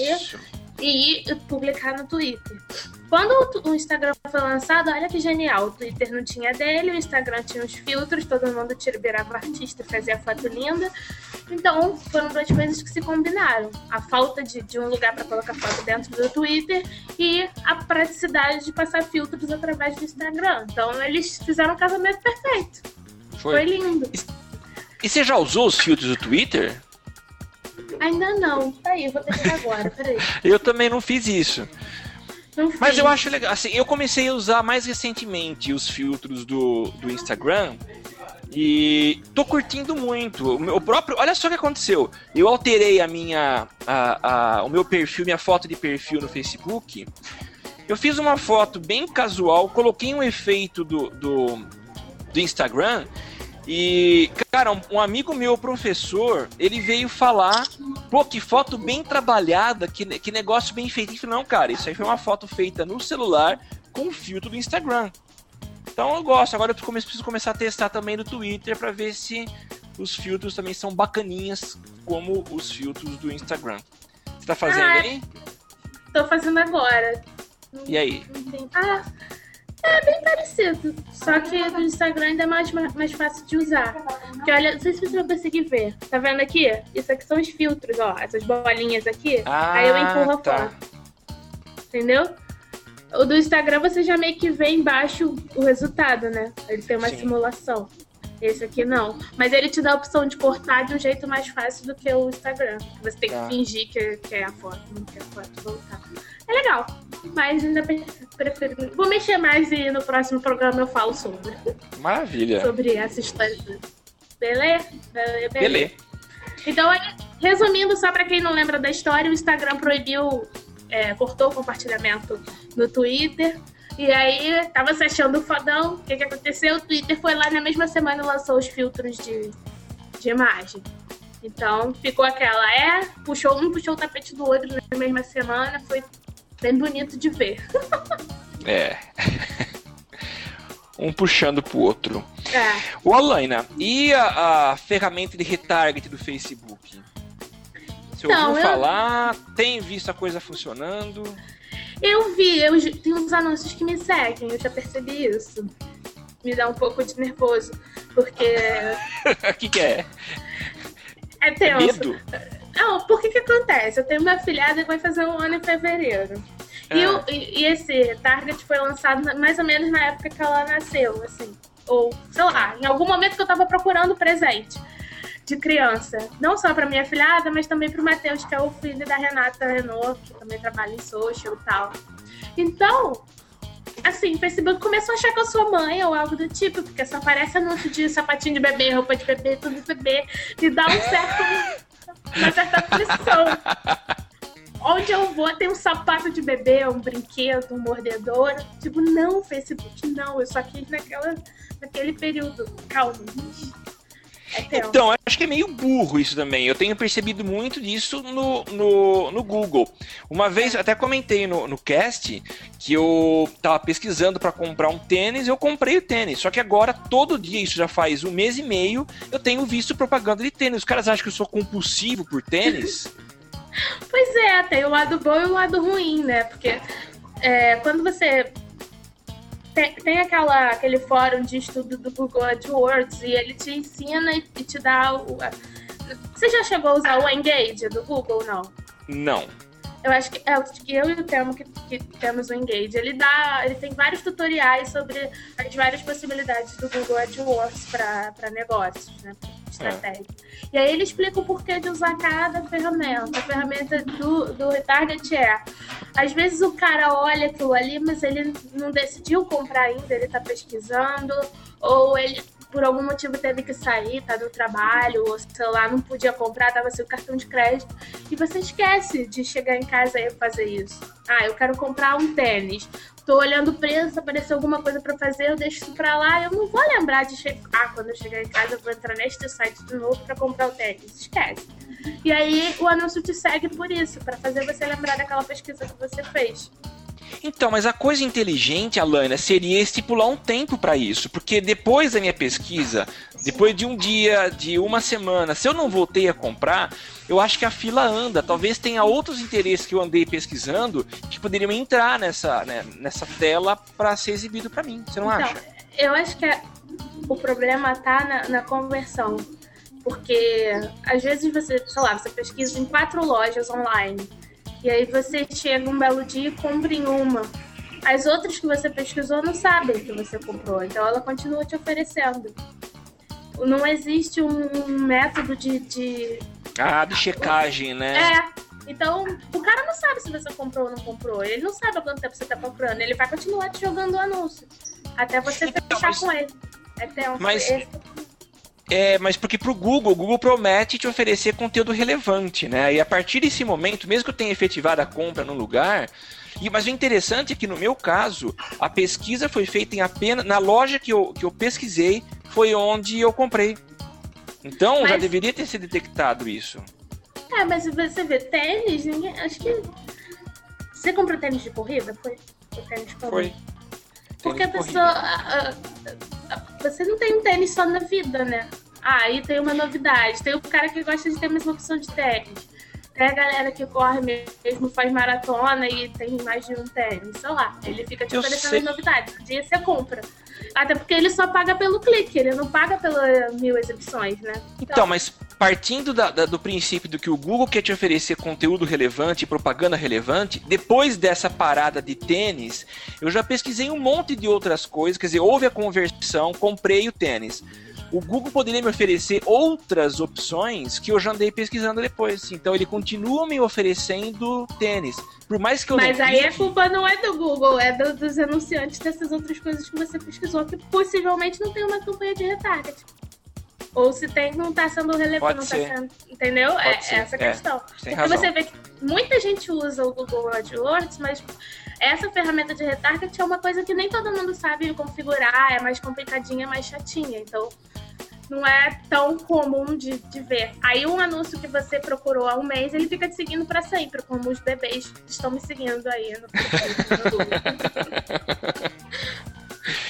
e publicar no Twitter. Quando o Instagram foi lançado, olha que genial, o Twitter não tinha dele, o Instagram tinha os filtros, todo mundo virava artista, fazia foto linda. Então, foram 2 coisas que se combinaram. A falta de um lugar para colocar foto dentro do Twitter e a praticidade de passar filtros através do Instagram. Então, eles fizeram um casamento perfeito. Foi lindo. E você já usou os filtros do Twitter? Ainda não. Tá aí, eu vou testar agora, peraí. Eu também não fiz isso. Mas eu acho legal, assim, eu comecei a usar mais recentemente os filtros do Instagram e tô curtindo muito. Olha só o que aconteceu. Eu alterei o meu perfil, minha foto de perfil no Facebook. Eu fiz uma foto bem casual, coloquei um efeito do Instagram. E, cara, um amigo meu, professor, ele veio falar, que foto bem trabalhada, que negócio bem feito. Eu falei, não, cara, isso aí foi uma foto feita no celular com o filtro do Instagram. Então eu gosto, agora eu preciso começar a testar também no Twitter pra ver se os filtros também são bacaninhas como os filtros do Instagram. Você tá fazendo aí? Tô fazendo agora. E aí? É bem parecido, só que do Instagram ainda é mais fácil de usar. Porque olha, não sei se você vai conseguir ver. Tá vendo aqui? Isso aqui são os filtros, ó. Essas bolinhas aqui. Aí eu empurro a foto. Entendeu? O do Instagram você já meio que vê embaixo o resultado, né? Ele tem uma simulação. Esse aqui não. Mas ele te dá a opção de cortar de um jeito mais fácil do que o Instagram. Você tem que fingir que é a foto, não quer a foto voltar. É legal, mas ainda prefiro... Vou mexer mais e no próximo programa eu falo sobre. Maravilha. Sobre essa história. Beleza? Então, resumindo, só pra quem não lembra da história, o Instagram proibiu, cortou o compartilhamento no Twitter. E aí, tava se achando fodão. O que aconteceu? O Twitter foi lá na mesma semana e lançou os filtros de imagem. Então, ficou aquela, puxou o tapete do outro na mesma semana. Foi bem bonito de ver. um puxando pro outro. É. Ô, Alaina, e a ferramenta de retarget do Facebook? Você ouviu falar? Tem visto a coisa funcionando? Eu vi uns anúncios que me seguem, eu já percebi isso. Me dá um pouco de nervoso, porque... O que é? É tenso. Medo? Não, por que acontece? Eu tenho uma afilhada que vai fazer 1 ano em fevereiro. E esse target foi lançado mais ou menos na época que ela nasceu, assim. Ou, sei lá, em algum momento que eu tava procurando presente de criança. Não só pra minha afilhada, mas também pro Matheus, que é o filho da Renata Renault, que também trabalha em social e tal. Então, assim, o Facebook começou a achar que eu sou mãe ou algo do tipo, porque só aparece anúncio de sapatinho de bebê, roupa de bebê, tudo de bebê. Me dá uma certa aflição. Onde eu vou, tem um sapato de bebê, um brinquedo, um mordedor. Tipo, não, Facebook, não. Eu só quis naquele período. Calma, gente. Então, acho que é meio burro isso também. Eu tenho percebido muito disso no Google. Uma vez, até comentei no cast, que eu tava pesquisando para comprar um tênis, eu comprei o tênis. Só que agora, todo dia, isso já faz 1 mês e meio, eu tenho visto propaganda de tênis. Os caras acham que eu sou compulsivo por tênis. Pois é, tem o lado bom e o lado ruim, né? Porque quando você... Tem aquele fórum de estudo do Google AdWords e ele te ensina e te dá Você já chegou a usar o Engage do Google, não? Não. Eu acho que eu e o Temo que temos o Engage. Ele tem vários tutoriais sobre as várias possibilidades do Google AdWords para negócios, né? Estratégia. E aí ele explica o porquê de usar cada ferramenta. A ferramenta do retarget às vezes o cara olha aquilo ali, mas ele não decidiu comprar ainda, ele tá pesquisando, ou ele por algum motivo teve que sair, tá do trabalho, ou sei lá, não podia comprar, tava sem o cartão de crédito, e você esquece de chegar em casa e fazer isso. Eu quero comprar um tênis, tô olhando o preço, apareceu alguma coisa pra fazer, eu deixo isso pra lá, eu não vou lembrar de chegar, quando eu chegar em casa eu vou entrar neste site de novo pra comprar o tênis, esquece. E aí o anúncio te segue por isso, pra fazer você lembrar daquela pesquisa que você fez. Então, mas a coisa inteligente, Alaina, seria estipular um tempo para isso, porque depois da minha pesquisa, depois de um dia, de uma semana, se eu não voltei a comprar, eu acho que a fila anda. Talvez tenha outros interesses que eu andei pesquisando que poderiam entrar nessa tela para ser exibido para mim. Você não acha? Eu acho que o problema tá na conversão, porque às vezes você pesquisa em 4 lojas online. E aí você chega um belo dia e compra em uma. As outras que você pesquisou não sabem que você comprou, então ela continua te oferecendo. Não existe um método de checagem, né? Então o cara não sabe se você comprou ou não comprou. Ele não sabe há quanto tempo você tá comprando. Ele vai continuar te jogando o anúncio até você fechar com ele. Mas porque pro Google, o Google promete te oferecer conteúdo relevante, né? E a partir desse momento, mesmo que eu tenha efetivado a compra no lugar... Mas o interessante é que no meu caso, a pesquisa foi feita apenas... Na loja que eu pesquisei, foi onde eu comprei. Então, já deveria ter sido detectado isso. Mas você vê, tênis, acho que... Você comprou tênis de corrida? Foi tênis de corrida? Foi. Porque a pessoa... Você não tem um tênis só na vida, né? Aí tem uma novidade. Tem o cara que gosta de ter a mesma opção de tênis. Tem a galera que corre mesmo, faz maratona e tem mais de um tênis. Sei lá, ele fica te oferecendo as novidades. Um dia você compra. Até porque ele só paga pelo clique, ele não paga pelas 1000 exibições, né? Então, mas partindo do princípio do que o Google quer te oferecer conteúdo relevante, propaganda relevante, depois dessa parada de tênis, eu já pesquisei um monte de outras coisas, quer dizer, houve a conversão, comprei o tênis. O Google poderia me oferecer outras opções que eu já andei pesquisando depois. Então ele continua me oferecendo tênis. Por mais que eu Mas aí a culpa não é do Google, é dos anunciantes dessas outras coisas que você pesquisou, que possivelmente não tem uma campanha de retarget. Ou se tem, não está sendo relevante, não está sendo. Entendeu? Essa questão. Porque você vê que muita gente usa o Google AdWords, mas essa ferramenta de retarget é uma coisa que nem todo mundo sabe configurar, é mais complicadinha, é mais chatinha. Então, não é tão comum de ver. Aí um anúncio que você procurou há um mês, ele fica te seguindo para sempre, como os bebês estão me seguindo aí no Google.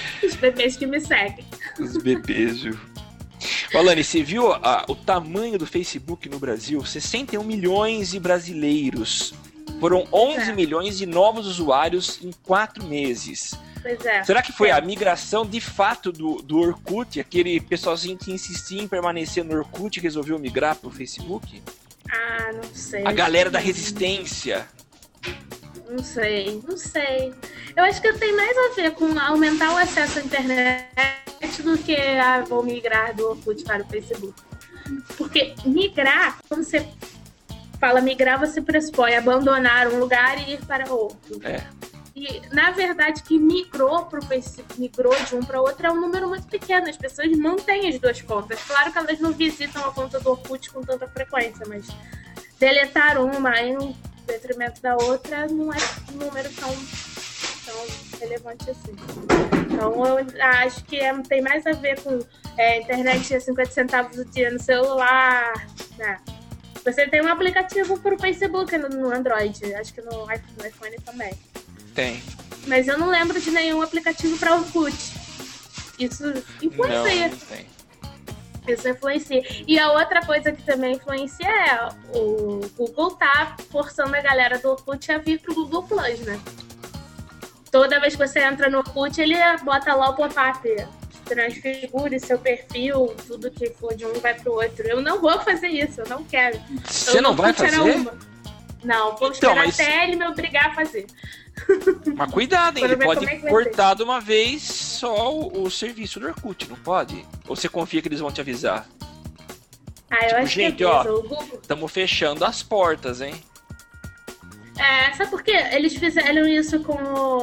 bebês que me seguem. Os bebês, viu? Alane, você viu o tamanho do Facebook no Brasil? 61 milhões de brasileiros. Foram 11 milhões de novos usuários em 4 meses. Pois é. Será que foi a migração de fato do Orkut, aquele pessoalzinho que insistia em permanecer no Orkut e resolveu migrar pro Facebook? Ah, não sei. A galera da resistência. Não sei. Eu acho que tem mais a ver com aumentar o acesso à internet do que vou migrar do Orkut para o Facebook. Porque migrar, quando você fala migrar, você pressupõe abandonar um lugar e ir para outro. E, na verdade, que migrou de um para outro é um número muito pequeno. As pessoas mantêm as duas contas. Claro que elas não visitam a conta do Orkut com tanta frequência, mas deletar uma em detrimento da outra não é um número tão relevante assim. Então, eu acho que tem mais a ver com internet a 50 centavos o dia no celular, né? Você tem um aplicativo para o Facebook no Android, acho que no iPhone também. Tem. Mas eu não lembro de nenhum aplicativo para Orkut. Isso influencia. Não tem. Isso influencia. E a outra coisa que também influencia é o Google tá forçando a galera do Orkut a vir pro Google Plus, né? Toda vez que você entra no Orkut, ele bota lá o pop-up. Transfigure seu perfil, tudo que for de um vai pro outro. Eu não vou fazer isso, eu não quero. Você não vai fazer? Não, vou esperar até ele me obrigar a fazer. Mas cuidado, hein? Ele pode cortar de uma vez só o serviço do Orkut, não pode? Ou você confia que eles vão te avisar? Eu acho gente, que estamos fechando as portas, hein? Sabe por quê? Eles fizeram isso com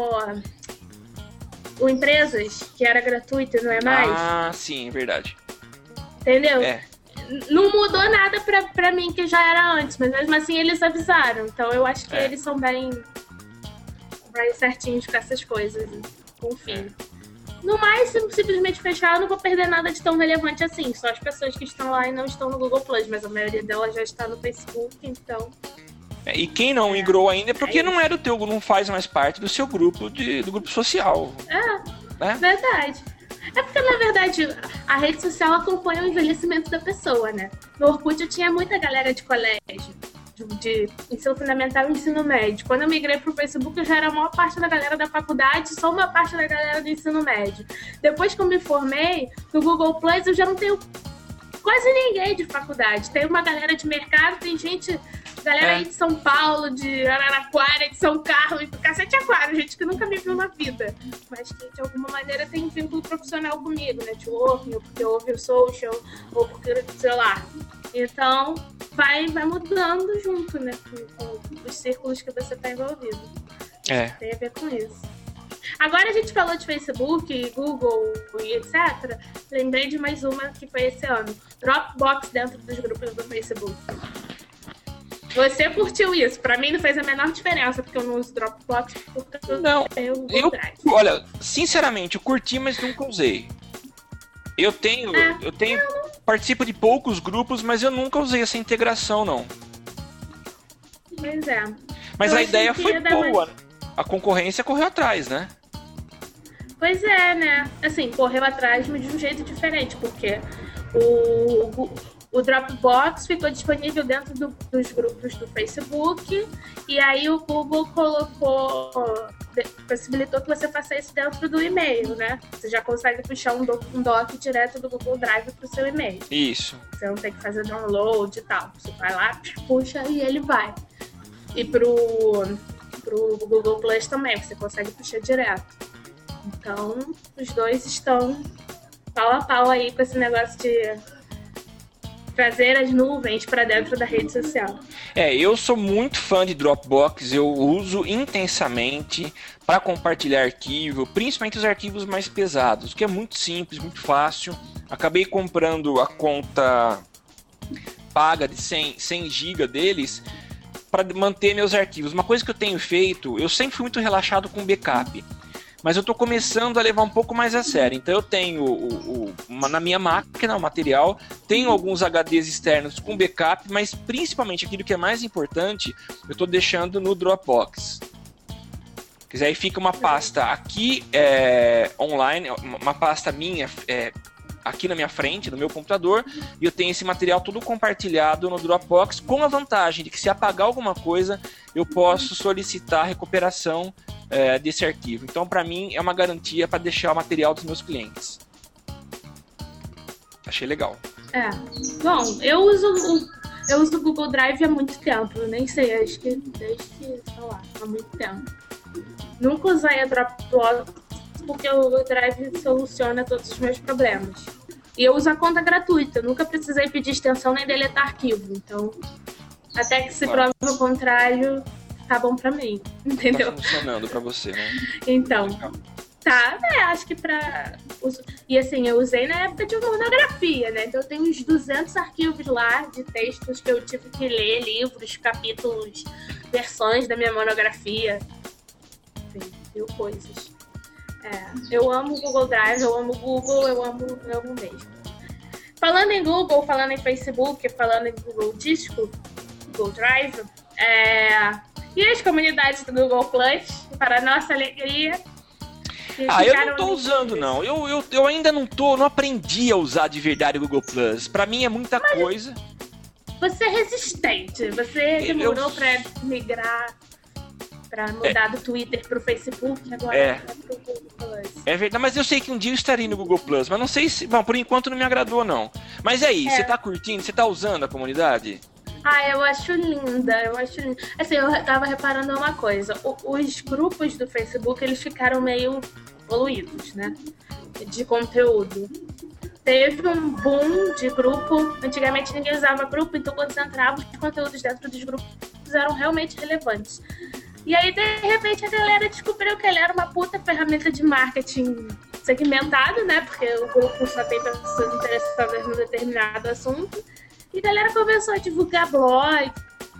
o Empresas, que era gratuito e não é mais? Ah, sim, verdade. Entendeu? Não mudou nada pra mim, que já era antes, mas mesmo assim eles avisaram. Então eu acho que eles são bem certinhos com essas coisas. Confio. No mais, se simplesmente fechar, eu não vou perder nada de tão relevante assim. Só as pessoas que estão lá e não estão no Google Plus, mas a maioria delas já está no Facebook, então... E quem não migrou ainda é porque não faz mais parte do seu grupo, do grupo social. Verdade. É porque, na verdade, a rede social acompanha o envelhecimento da pessoa, né? No Orkut eu tinha muita galera de colégio, de ensino fundamental e ensino médio. Quando eu migrei pro Facebook, eu já era a maior parte da galera da faculdade, só uma parte da galera do ensino médio. Depois que eu me formei, no Google Plus eu já não tenho quase ninguém de faculdade. Tem uma galera de mercado, tem gente... Galera aí de São Paulo, de Araraquara, de São Carlos, do Cacete Aquário, gente que nunca me viu na vida, mas que de alguma maneira tem um vínculo profissional comigo, networking, ou porque ouve o social, ou porque, sei lá. Então, vai mudando junto, né, com os círculos que você tá envolvido. Tem a ver com isso. Agora a gente falou de Facebook, Google e etc. Lembrei de mais uma que foi esse ano. Dropbox dentro dos grupos do Facebook. Você curtiu isso? Pra mim não fez a menor diferença, porque eu não uso Dropbox, porque eu tenho o Google Drive. Olha, sinceramente, eu curti, mas nunca usei. Eu participo de poucos grupos, mas eu nunca usei essa integração, não. Pois é. Mas a ideia foi boa. A concorrência correu atrás, né? Pois é, né? Assim, correu atrás, mas de um jeito diferente, porque o Dropbox ficou disponível dentro dos grupos do Facebook, e aí o Google possibilitou que você faça isso dentro do e-mail, né? Você já consegue puxar um doc direto do Google Drive pro seu e-mail. Isso. Você não tem que fazer download e tal. Você vai lá, puxa e ele vai. E pro Google Plus também, você consegue puxar direto. Então, os dois estão pau a pau aí com esse negócio de trazer as nuvens para dentro da rede social. Eu sou muito fã de Dropbox, eu uso intensamente para compartilhar arquivo, principalmente os arquivos mais pesados, que é muito simples, muito fácil. Acabei comprando a conta paga de 100 GB deles para manter meus arquivos. Uma coisa que eu tenho feito, eu sempre fui muito relaxado com backup, mas eu estou começando a levar um pouco mais a sério. Então eu tenho na minha máquina o material, tenho alguns HDs externos com backup, mas principalmente aquilo que é mais importante, eu estou deixando no Dropbox. Quer dizer, aí fica uma pasta aqui online, uma pasta minha aqui na minha frente, no meu computador, e eu tenho esse material todo compartilhado no Dropbox, com a vantagem de que se apagar alguma coisa, eu posso solicitar a recuperação desse arquivo. Então, para mim, é uma garantia para deixar o material dos meus clientes. Achei legal. Bom, eu uso o Google Drive há muito tempo, eu nem sei, acho que desde, sei lá, há muito tempo. Nunca usei a Dropbox porque o Google Drive soluciona todos os meus problemas. E eu uso a conta gratuita, nunca precisei pedir extensão nem deletar arquivo. Então, até que se prove o contrário, tá bom pra mim, entendeu? Tá funcionando pra você, né? Então, tá, acho que pra... E assim, eu usei na época de monografia, né? Então eu tenho uns 200 arquivos lá de textos que eu tive que ler, livros, capítulos, versões da minha monografia. Enfim, mil coisas. Eu amo o Google Drive, eu amo o Google, eu amo mesmo. Falando em Google, falando em Facebook, falando em Google Disco, Google Drive, e as comunidades do Google Plus, para nossa alegria. Eu não tô usando, não. Eu ainda não aprendi a usar de verdade o Google Plus. Pra mim é muita coisa. Você é resistente, você demorou pra migrar, pra mudar do Twitter pro Facebook, agora pro Google Plus. É verdade, mas eu sei que um dia eu estarei no Google Plus, mas não sei se... Bom, por enquanto não me agradou, não. Mas aí, você tá curtindo? Você tá usando a comunidade? Eu acho linda, Assim, eu tava reparando uma coisa. Os grupos do Facebook, eles ficaram meio poluídos, né? De conteúdo. Teve um boom de grupo. Antigamente ninguém usava grupo, então quando você entrava, os conteúdos dentro dos grupos eram realmente relevantes. E aí, de repente, a galera descobriu que ele era uma puta ferramenta de marketing segmentado, né? Porque o grupo só tem pessoas interessadas num determinado assunto. E a galera começou a divulgar blog.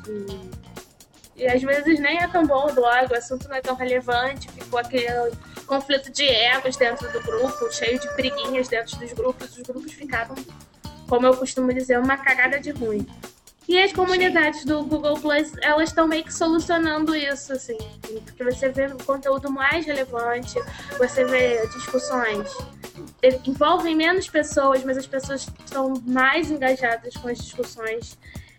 E às vezes nem é tão bom o blog, o assunto não é tão relevante. Ficou aquele conflito de egos dentro do grupo, cheio de briguinhas dentro dos grupos. Os grupos ficaram, como eu costumo dizer, uma cagada de ruim. E as comunidades do Google Plus, elas estão meio que solucionando isso, assim. Porque você vê o conteúdo mais relevante, você vê discussões envolvem menos pessoas, mas as pessoas estão mais engajadas com as discussões.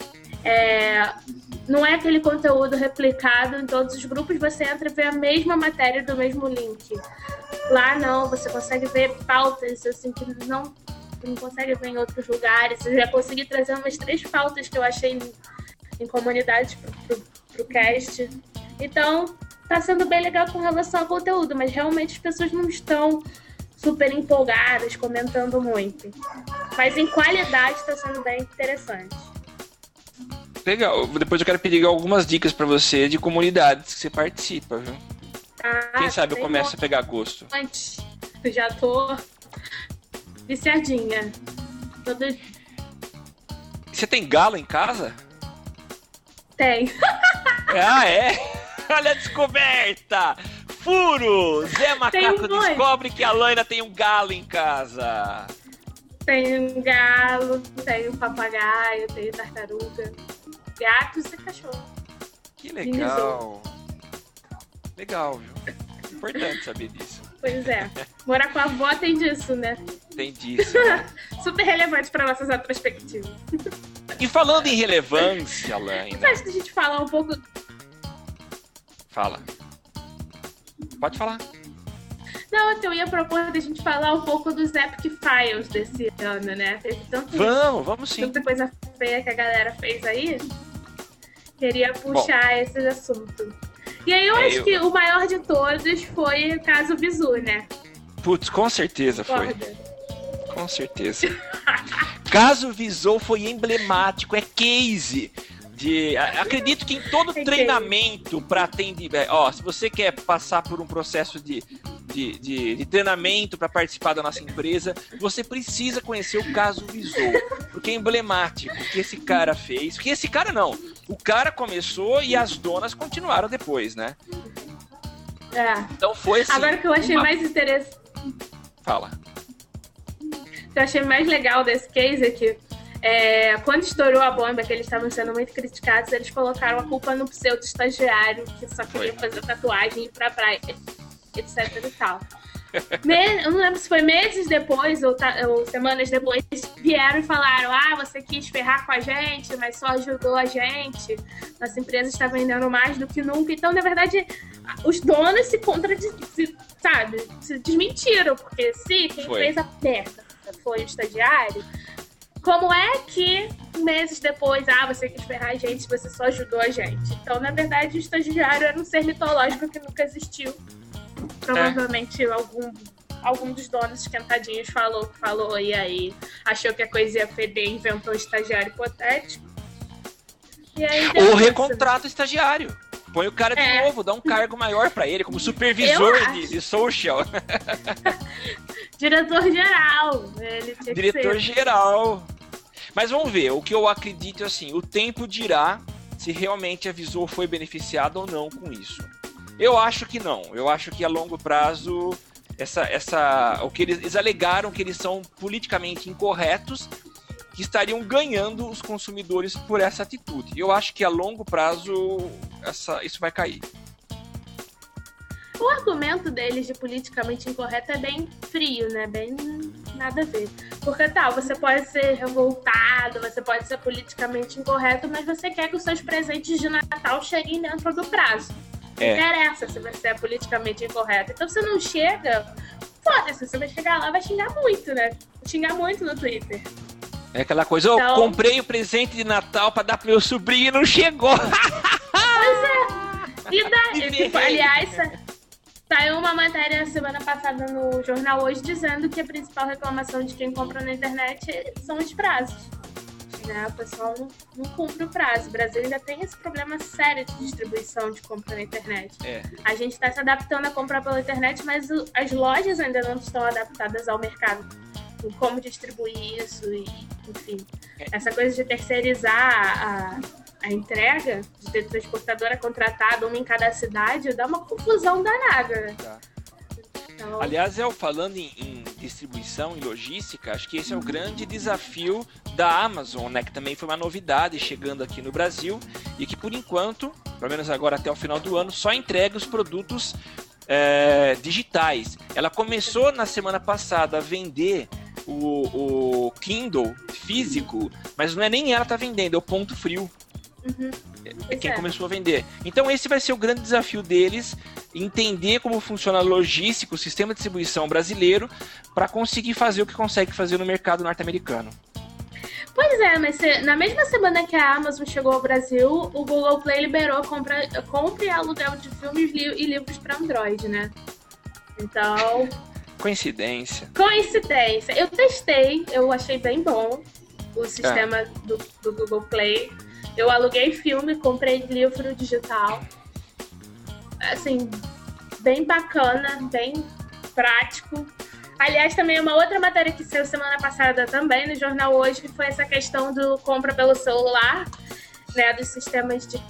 Não é aquele conteúdo replicado em todos os grupos, você entra e vê a mesma matéria do mesmo link. Lá não, você consegue ver pautas assim, que não consegue ver em outros lugares. Eu já consegui trazer umas 3 pautas que eu achei em comunidades pro cast. Então, tá sendo bem legal com relação ao conteúdo, mas realmente as pessoas não estão super empolgadas, comentando muito. Mas em qualidade está sendo bem interessante. Legal. Depois eu quero pedir algumas dicas para você de comunidades que você participa, viu? Quem sabe eu começo a pegar gosto. Eu já tô viciadinha. Você tem galo em casa? Tem. Olha a descoberta! Furo! Zé Macaco descobre que a Laina tem um galo em casa. Tem um galo, tem um papagaio, tem tartaruga, gatos e cachorro. Que legal. Legal, viu? Importante saber disso. Pois é. Morar com a avó tem disso, né? Tem disso, né? Super relevante para nossas retrospectivas. E falando em relevância, Laina... Você acha que a gente falar um pouco... Fala. Pode falar. Não, eu ia propor da gente falar um pouco dos Epic Files desse ano, né? Teve Vamos sim. Tanta coisa feia que a galera fez aí. Queria puxar esse assunto. E aí eu acho que o maior de todos foi o caso Visu, né? Putz, com certeza foi. Com certeza. Caso Visu foi emblemático, é case. Acredito que em todo treinamento para atender... se você quer passar por um processo de treinamento para participar da nossa empresa, você precisa conhecer o caso Visu, porque é emblemático o que esse cara fez. Porque esse cara não, o cara começou e as donas continuaram depois, né? Então foi assim. Agora que eu achei mais interessante... Fala. O que eu achei mais legal desse case é que Quando estourou a bomba, que eles estavam sendo muito criticados, eles colocaram a culpa no pseudo-estagiário que só queria fazer tatuagem e ir pra praia, etc e tal. Eu não lembro se foi meses depois ou semanas depois, vieram e falaram: você quis ferrar com a gente, mas só ajudou a gente. Nossa empresa está vendendo mais do que nunca. Então, na verdade, os donos se desmentiram, porque se quem fez a merda foi o estagiário, como é que meses depois, você quis ferrar a gente, você só ajudou a gente? Então, na verdade, o estagiário era um ser mitológico que nunca existiu. Provavelmente algum dos donos esquentadinhos falou e aí achou que a coisa ia feder, inventou um estagiário hipotético. E aí ou recontrata o estagiário. Põe o cara de novo, dá um cargo maior pra ele, como supervisor de social. Diretor-geral. Diretor-geral. Mas vamos ver, o que eu acredito assim, o tempo dirá se realmente a Visor foi beneficiada ou não com isso. Eu acho que não. Eu acho que a longo prazo, o que eles alegaram que eles são politicamente incorretos, que estariam ganhando os consumidores por essa atitude. Eu acho que a longo prazo isso vai cair. O argumento deles de politicamente incorreto é bem frio, né? Bem nada a ver. Porque você pode ser revoltado, você pode ser politicamente incorreto, mas você quer que os seus presentes de Natal cheguem dentro do prazo. Não interessa se você é politicamente incorreto. Então você não chega, foda-se, você vai chegar lá, vai xingar muito, né? Vai xingar muito no Twitter. É aquela coisa, eu comprei o presente de Natal pra dar pro meu sobrinho e não chegou. Pois é. E daí? Aliás, saiu uma matéria semana passada no Jornal Hoje dizendo que a principal reclamação de quem compra na internet são os prazos. Né? O pessoal não cumpre o prazo. O Brasil ainda tem esse problema sério de distribuição de compra na internet. A gente está se adaptando a comprar pela internet, mas as lojas ainda não estão adaptadas ao mercado. Como distribuir isso e, enfim. Essa coisa de terceirizar a entrega, de ter transportadora contratada, uma em cada cidade, dá uma confusão danada, né? Então... Aliás, falando em distribuição e logística, acho que esse é o grande desafio da Amazon, né? Que também foi uma novidade chegando aqui no Brasil e que, por enquanto, pelo menos agora até o final do ano, só entrega os produtos digitais. Ela começou na semana passada a vender o Kindle físico, mas não é nem ela que tá vendendo, é o Ponto Frio. É quem começou a vender. Então esse vai ser o grande desafio deles, entender como funciona a logística, o sistema de distribuição brasileiro, para conseguir fazer o que consegue fazer no mercado norte-americano. Pois é, mas na mesma semana que a Amazon chegou ao Brasil, o Google Play liberou compra e aluguel de filmes e livros para Android, né? Então... Coincidência. Eu testei, eu achei bem bom o sistema do Google Play. Eu aluguei filme, comprei livro digital. Assim, bem bacana, bem prático. Aliás, também uma outra matéria que saiu semana passada também no Jornal Hoje, que foi essa questão do compra pelo celular, né, dos sistemas de...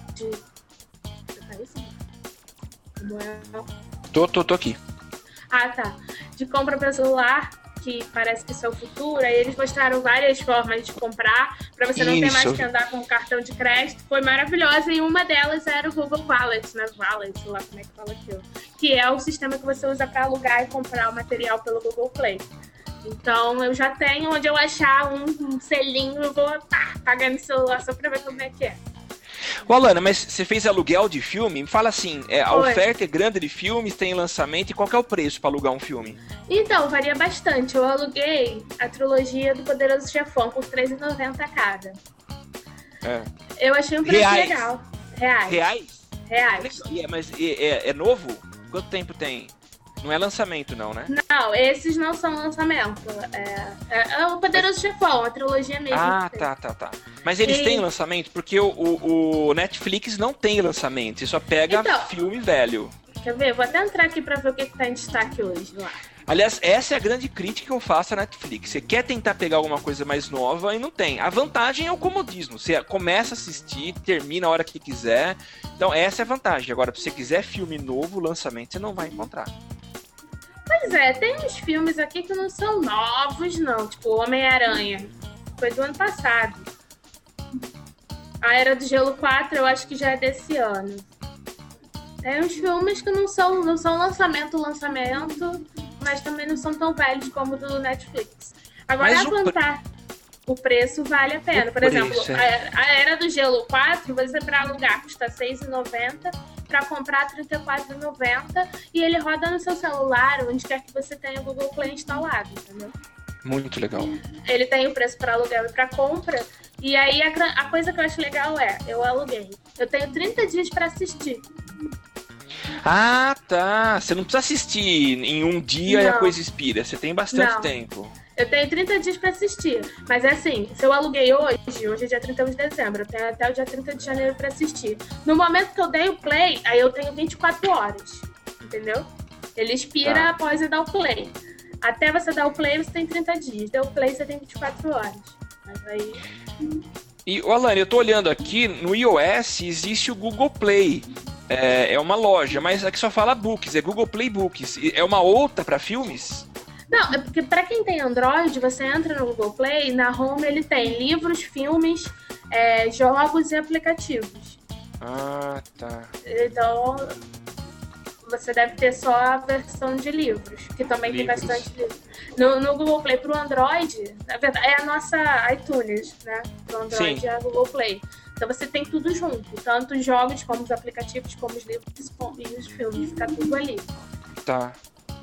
Tô aqui. Ah, tá. De compra pelo celular, que parece que isso é o futuro. Aí eles mostraram várias formas de comprar, para você não ter mais que andar com cartão de crédito. Foi maravilhosa, e uma delas era o Google Wallet, né? Wallet, sei lá como é que fala aquilo. Que é o sistema que você usa para alugar e comprar o material pelo Google Play. Então, eu já tenho onde eu achar um selinho, eu vou pagar no celular só para ver como é que é. Ô, Alana, mas você fez aluguel de filme? Me fala assim, a oferta é grande de filmes, tem lançamento, e qual que é o preço para alugar um filme? Então, varia bastante. Eu aluguei a trilogia do Poderoso Chefão por R$3,90 cada. Eu achei um preço legal. Reais. Mas é novo? Quanto tempo tem? Não é lançamento não, né? Não, esses não são lançamento. É o Poderoso Chefão, a trilogia mesmo. Ah, tá. Mas eles têm lançamento? Porque o Netflix não tem lançamento, você só pega filme velho. Quer ver? Vou até entrar aqui pra ver o que tá em destaque hoje lá. Aliás, essa é a grande crítica que eu faço à Netflix. Você quer tentar pegar alguma coisa mais nova e não tem. A vantagem é o comodismo. Você começa a assistir, termina a hora que quiser. Então, essa é a vantagem. Agora, se você quiser filme novo, lançamento, você não vai encontrar. Pois é, tem uns filmes aqui que não são novos, não. Tipo, Homem-Aranha. foi do ano passado. A Era do Gelo 4 eu acho que já é desse ano. É uns filmes que não são lançamento, mas também não são tão velhos como o do Netflix. Agora, o preço vale a pena. Por exemplo, a Era do Gelo 4, você para alugar custa R$6,90, para comprar R$34,90 e ele roda no seu celular, onde quer que você tenha o Google Play instalado, entendeu? Muito legal. Ele tem o preço para aluguel e para compra. E aí a coisa que eu acho legal eu aluguei. Eu tenho 30 dias para assistir. Ah, tá. Você não precisa assistir em um dia e a coisa expira. Você tem bastante tempo. Eu tenho 30 dias pra assistir. Mas é assim, se eu aluguei hoje é dia 31 de dezembro, eu tenho até o dia 30 de janeiro pra assistir. No momento que eu dei o play, aí eu tenho 24 horas. Entendeu? Ele expira após eu dar o play. Até você dar o play, você tem 30 dias. Deu o play, você tem 24 horas. Mas aí... E, Alane, eu tô olhando aqui, no iOS existe o Google Play. É uma loja, mas aqui só fala Books, é Google Play Books. É uma outra pra filmes? Não, é porque pra quem tem Android, você entra no Google Play, na home ele tem livros, filmes, jogos e aplicativos. Ah, tá. Então, você deve ter só a versão de livros, que também tem bastante livros. No Google Play pro Android, na verdade, é a nossa iTunes, né? Pro Android Sim. É a Google Play. Então você tem tudo junto, tanto os jogos, como os aplicativos, como os livros e os filmes, fica tudo ali. Tá.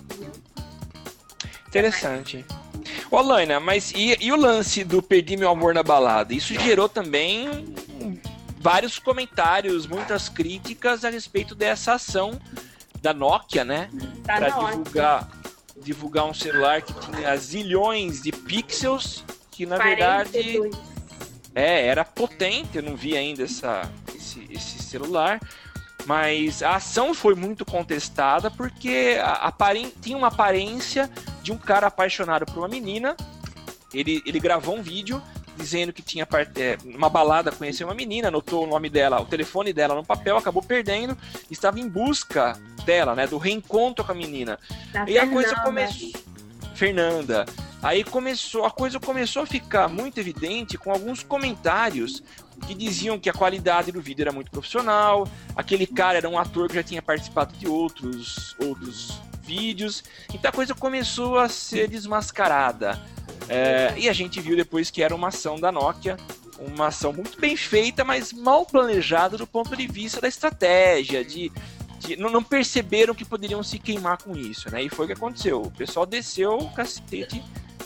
Interessante. Ô, Laina, mas e o lance do Perdi Meu Amor na Balada? Isso gerou também vários comentários, muitas críticas a respeito dessa ação da Nokia, né? Para divulgar um celular que tinha zilhões de pixels, que na 42. Verdade era potente. Eu não vi ainda esse celular. Mas a ação foi muito contestada porque tinha uma aparência de um cara apaixonado por uma menina. Ele gravou um vídeo dizendo que tinha uma balada, conheceu uma menina, anotou o nome dela, o telefone dela no papel, acabou perdendo, estava em busca dela, né, do reencontro com a menina. E a coisa começou... Fernanda. Aí a coisa começou a ficar muito evidente com alguns comentários que diziam que a qualidade do vídeo era muito profissional, aquele cara era um ator que já tinha participado de outros vídeos, então a coisa começou a ser desmascarada. E a gente viu depois que era uma ação da Nokia, uma ação muito bem feita, mas mal planejada do ponto de vista da estratégia, não perceberam que poderiam se queimar com isso, né? E foi o que aconteceu. O pessoal desceu o cacete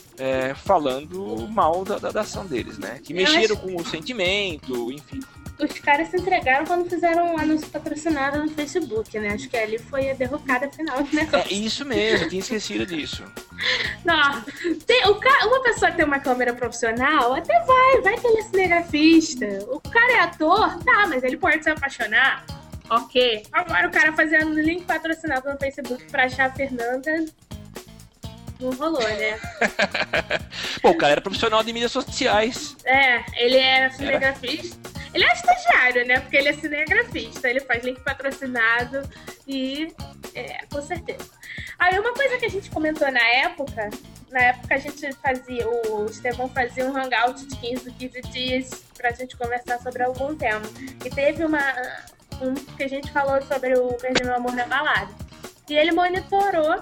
falando mal da ação deles, né? Que mexeram com o sentimento, enfim. Os caras se entregaram quando fizeram um anúncio patrocinado no Facebook, né? Acho que ali foi a derrocada final do negócio. Isso mesmo, tinha esquecido disso. Não, uma pessoa que tem uma câmera profissional, até vai que ele é cinegrafista. O cara é ator, tá, mas ele pode se apaixonar. Ok. Agora o cara fazendo link patrocinado no Facebook pra achar a Fernanda, não rolou, né? Pô, o cara era profissional de mídias sociais. Ele era cinegrafista. Ele é estagiário, né? Porque ele é cinegrafista. Ele faz link patrocinado e... com certeza. Aí uma coisa que a gente comentou na época a gente o Estevão fazia um hangout de 15 dias pra gente conversar sobre algum tema. E teve um que a gente falou sobre o Perdi Meu Amor na Balada. E ele monitorou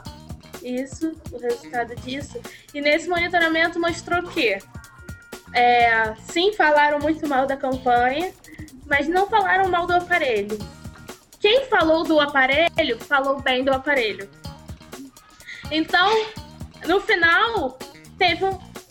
o resultado disso. E nesse monitoramento mostrou que sim, falaram muito mal da campanha, mas não falaram mal do aparelho. Quem falou do aparelho, falou bem do aparelho. Então, no final, teve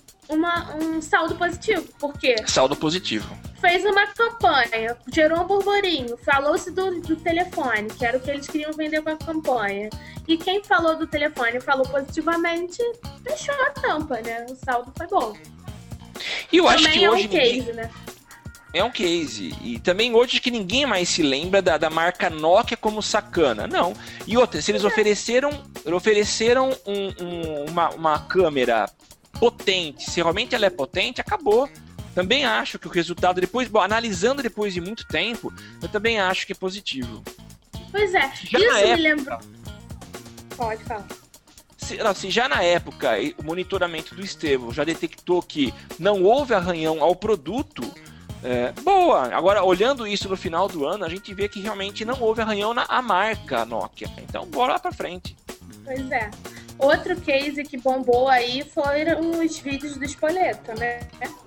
um saldo positivo. Por quê? Saldo positivo. Fez uma campanha, gerou um burburinho, falou-se do telefone, que era o que eles queriam vender com a campanha. E quem falou do telefone falou positivamente, fechou a tampa, né? O saldo foi bom. E eu acho que hoje case, né? É um case. E também hoje que ninguém mais se lembra da marca Nokia como sacana. Não. E outra, se eles ofereceram uma câmera potente, se realmente ela é potente, acabou. Também acho que o resultado analisando depois de muito tempo, eu também acho que é positivo. Pois é, isso me lembrou. Pode falar. se já na época o monitoramento do Estevão já detectou que não houve arranhão ao produto, boa. Agora, olhando isso no final do ano, a gente vê que realmente não houve arranhão à marca Nokia. Então, bora lá pra frente. Pois é. Outro case que bombou aí foram os vídeos do Spoleto, né?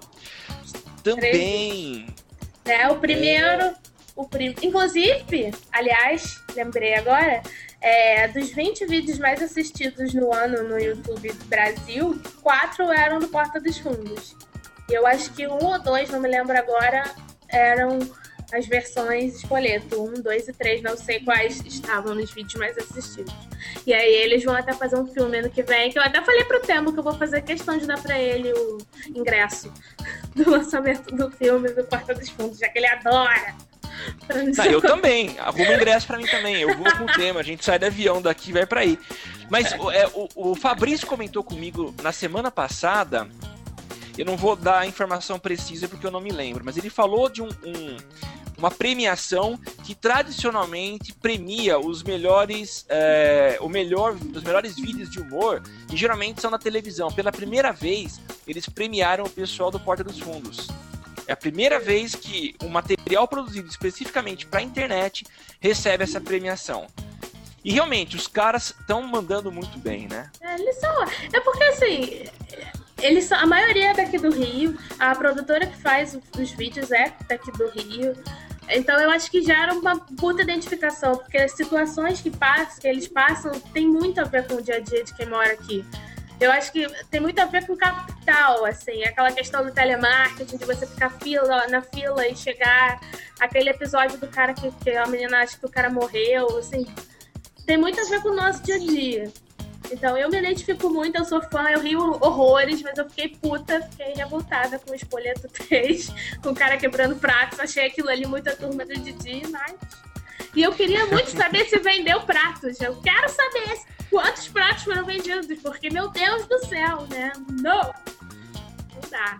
Também. O primeiro... Inclusive, aliás, lembrei agora, dos 20 vídeos mais assistidos no ano no YouTube Brasil, 4 eram do Porta dos Fundos. E eu acho que 1 ou 2, não me lembro agora, eram as versões Spoleto. 1, 2 e 3, não sei quais estavam nos vídeos mais assistidos. E aí eles vão até fazer um filme ano que vem, que eu até falei pro Temo que eu vou fazer questão de dar pra ele o ingresso do lançamento do filme do Porta dos Fundos, já que ele adora. Eu também, arruma ingresso pra mim também. Eu vou com o Tema, a gente sai do avião daqui e vai pra aí. Mas o Fabrício comentou comigo na semana passada. Eu não vou dar a informação precisa porque eu não me lembro, mas ele falou de uma premiação que tradicionalmente premia os melhores vídeos de humor, e geralmente são na televisão. Pela primeira vez, eles premiaram o pessoal do Porta dos Fundos. É a primeira vez que um material produzido especificamente para a internet recebe essa premiação. E realmente, os caras estão mandando muito bem, né? Eles são... É porque, assim, a maioria é daqui do Rio. A produtora que faz os vídeos é daqui do Rio. Então, eu acho que já era uma puta identificação. Porque as situações que eles passam tem muito a ver com o dia a dia de quem mora aqui. Eu acho que tem muito a ver com capital, assim, aquela questão do telemarketing, de você ficar na fila e chegar, aquele episódio do cara que a menina acha que o cara morreu, assim, tem muito a ver com o nosso dia a dia. Então eu me identifico muito, eu sou fã, eu rio horrores, mas eu fiquei revoltada com o Spoleto 3, com o cara quebrando pratos, achei aquilo ali muito a turma do Didi, mas... E eu queria muito saber se vendeu pratos, eu quero saber quantos pratos foram vendidos, porque, meu Deus do céu, né? Não dá.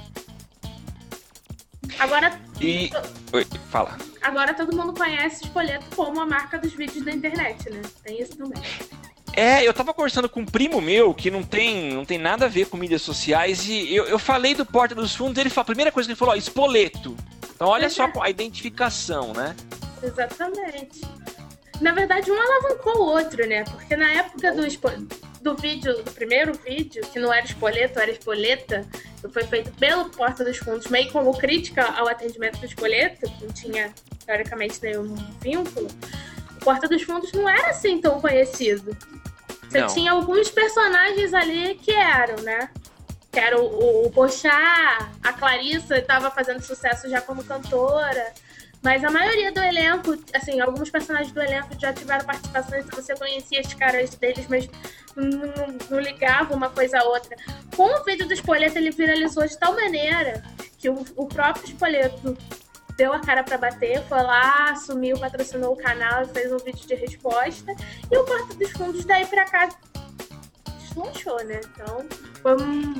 Agora... Oi, fala. Agora todo mundo conhece o Spoleto como a marca dos vídeos da internet, né? Tem isso também. Eu tava conversando com um primo meu que não tem nada a ver com mídias sociais, e eu falei do Porta dos Fundos, ele falou, a primeira coisa que ele falou, Spoleto. Então olha só a identificação, né? Exatamente. Na verdade, um alavancou o outro, né? Porque na época do primeiro vídeo, que não era Spoleto, era Spoleta, que foi feito pelo Porta dos Fundos, meio como crítica ao atendimento do Spoleto, que não tinha, teoricamente, nenhum vínculo, o Porta dos Fundos não era assim tão conhecido. Você tinha alguns personagens ali que eram, né? Que era o Bochá, a Clarissa estava fazendo sucesso já como cantora. Mas a maioria do elenco, assim, alguns personagens do elenco já tiveram participações, você conhecia as caras deles, mas não ligava uma coisa a outra. Com o vídeo do Spoleto, ele viralizou de tal maneira que o próprio Spoleto deu a cara pra bater, foi lá, assumiu, patrocinou o canal, fez um vídeo de resposta, e o Porta dos Fundos daí pra cá deslanchou, né? Então, foi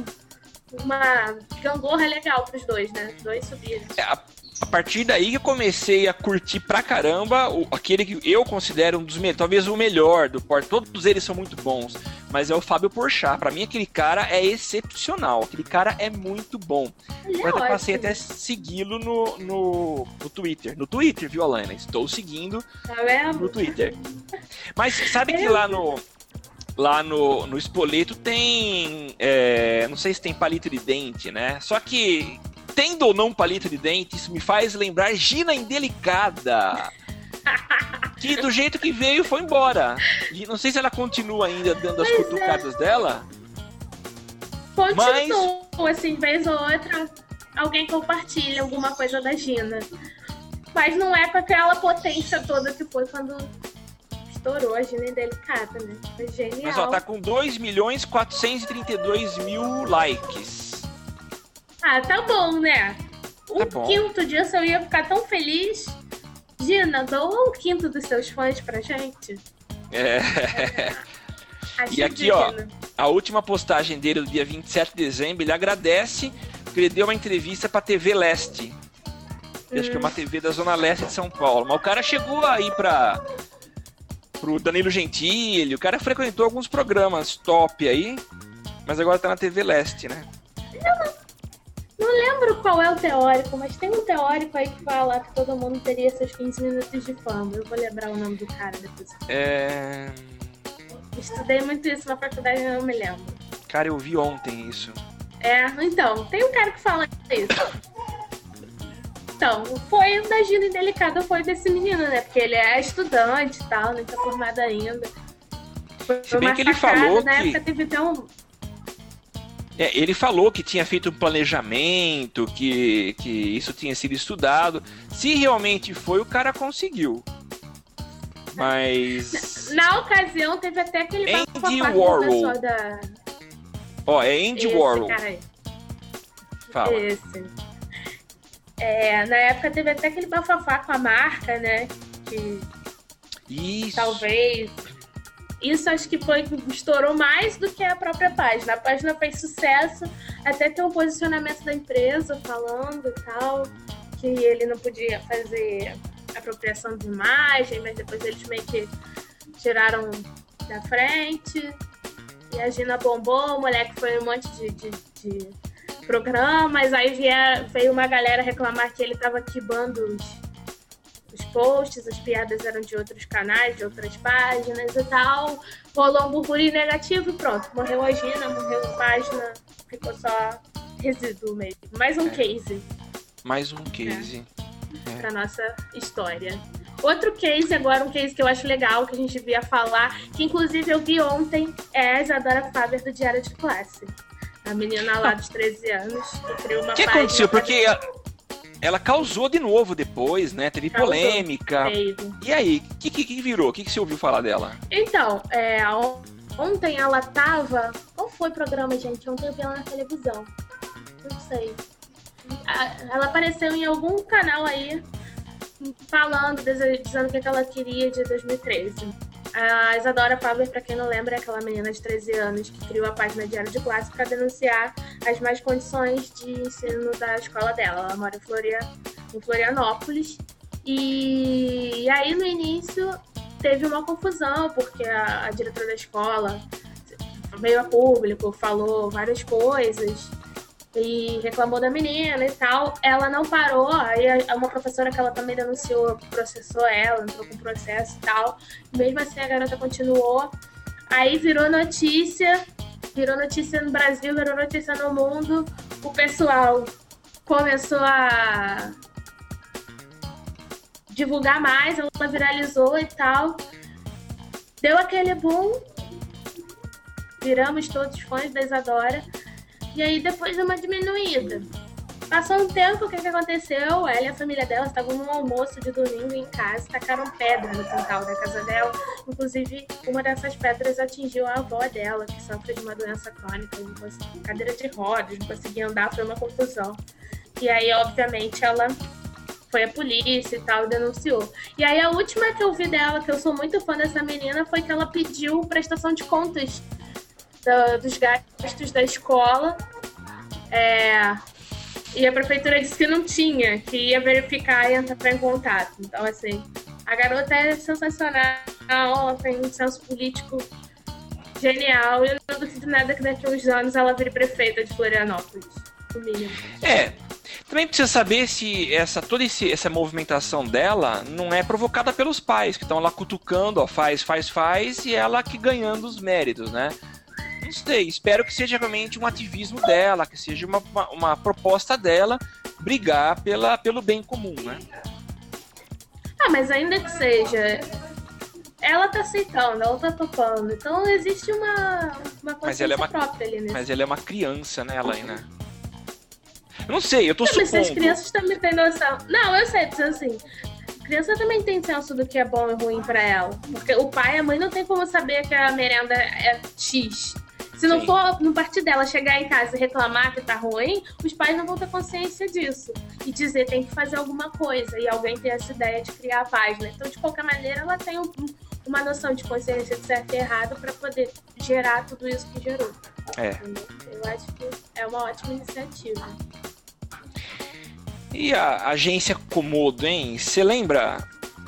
uma gangorra legal pros dois, né? Os dois subiram. A partir daí que eu comecei a curtir pra caramba aquele que eu considero um dos melhores, talvez o melhor do Porta. Todos eles são muito bons, mas é o Fábio Porchat. Pra mim, aquele cara é excepcional. Aquele cara é muito bom. Eu até passei até a segui-lo no Twitter. No Twitter, viu, Alana? Estou seguindo no Twitter. Mas sabe que lá no Spoleto tem... não sei se tem palito de dente, né? Só que... Tendo ou não palito de dente, isso me faz lembrar Gina Indelicada. Que do jeito que veio, foi embora. E não sei se ela continua ainda dando as cutucadas dela. Continua, assim, vez ou outra, alguém compartilha alguma coisa da Gina. Mas não é com aquela potência toda que foi quando estourou a Gina Indelicada, né? Foi genial. Mas ó, tá com 2.432.000 likes. Ah, tá bom, né? Quinto disso eu ia ficar tão feliz. Gina, doa um quinto dos seus fãs pra gente. E aqui, ó, a última postagem dele do dia 27 de dezembro, ele agradece porque ele deu uma entrevista pra TV Leste. Acho que é uma TV da Zona Leste de São Paulo. Mas o cara chegou aí pra pro Danilo Gentili. O cara frequentou alguns programas top aí, mas agora tá na TV Leste, né? Não lembro qual é o teórico, mas tem um teórico aí que fala que todo mundo teria seus 15 minutos de fama. Eu vou lembrar o nome do cara depois. Estudei muito isso na faculdade e não me lembro. Cara, eu vi ontem isso. Então, tem um cara que fala isso. Então, foi da gira indelicada, foi desse menino, né? Porque ele é estudante e tal, nem tá formado ainda. Se bem que ele falou na que... época teve até um... ele falou que tinha feito um planejamento, que isso tinha sido estudado. Se realmente foi, o cara conseguiu. Mas... Na ocasião, teve até aquele... Andy Warhol. É Andy Warhol. Cara aí. Fala. Esse. Na época teve até aquele bafafá com a marca, né? Que Isso. talvez... Isso acho que estourou mais do que a própria página. A página fez sucesso, até ter um posicionamento da empresa falando e tal, que ele não podia fazer apropriação de imagem, mas depois eles meio que tiraram da frente. E a Gina bombou, o moleque foi um monte de programas, aí veio uma galera reclamar que ele tava quibando os posts, as piadas eram de outros canais, de outras páginas e tal. Rolou um burburinho negativo e pronto. Morreu a Gina, morreu a página, ficou só resíduo mesmo. Mais um case. Mais um case. Pra nossa história. Outro case agora, um case que eu acho legal, que a gente devia falar, que inclusive eu vi ontem, é a Isadora Faber do Diário de Classe. A menina lá dos 13 anos, que criou uma página... O que aconteceu? Porque ela causou de novo depois, né? Teve polêmica. E aí, o que virou? O que você ouviu falar dela? Então, ontem ela tava... Qual foi o programa, gente? Ontem eu vi ela na televisão. Não sei. Ela apareceu em algum canal aí, falando, dizendo o que ela queria de 2013. A Isadora Faber, pra quem não lembra, é aquela menina de 13 anos que criou a página Diário de Classe para denunciar as más condições de ensino da escola dela. Ela mora em Florianópolis. E aí, no início, teve uma confusão, porque a diretora da escola veio a público, falou várias coisas e reclamou da menina e tal. Ela não parou, aí uma professora que ela também denunciou, processou ela, entrou com processo e tal. Mesmo assim a garota continuou. Aí virou notícia no Brasil, virou notícia no mundo. O pessoal começou a divulgar mais, ela viralizou e tal. Deu aquele boom. Viramos todos fãs da Isadora. E aí depois deu uma diminuída. Passou um tempo, o que aconteceu? Ela e a família dela estavam num almoço de domingo em casa, tacaram pedra no quintal da casa dela. Inclusive, uma dessas pedras atingiu a avó dela, que sofre de uma doença crônica, cadeira de rodas, não conseguia andar, foi uma confusão. E aí, obviamente, ela foi à polícia e tal, denunciou. E aí a última que eu vi dela, que eu sou muito fã dessa menina, foi que ela pediu prestação de contas dos gastos da escola, e a prefeitura disse que não tinha, que ia verificar e entrar em contato. Então, assim, a garota é sensacional, ela tem um senso político genial, e eu não duvido nada que daqui a uns anos ela vire prefeita de Florianópolis, no mínimo. Também precisa saber se toda essa movimentação dela não é provocada pelos pais, que estão lá cutucando, faz, e ela que ganhando os méritos, né? Não sei, espero que seja realmente um ativismo dela, que seja uma proposta dela brigar pelo bem comum, né? Mas ainda que seja, ela tá aceitando, ela tá topando, então existe uma consciência própria ali, né? Mas ela é uma criança, né, Laina? Eu não sei, eu tô supondo. Mas as crianças também têm noção. Não, eu sei, assim, a criança também tem senso do que é bom e ruim pra ela, porque o pai e a mãe não tem como saber que a merenda é X. Se não for no partir dela chegar em casa e reclamar que tá ruim, os pais não vão ter consciência disso. E dizer tem que fazer alguma coisa. E alguém tem essa ideia de criar a página. Então, de qualquer maneira, ela tem uma noção de consciência de certo e errado para poder gerar tudo isso que gerou. Eu acho que é uma ótima iniciativa. E a agência Komodo, hein? Você lembra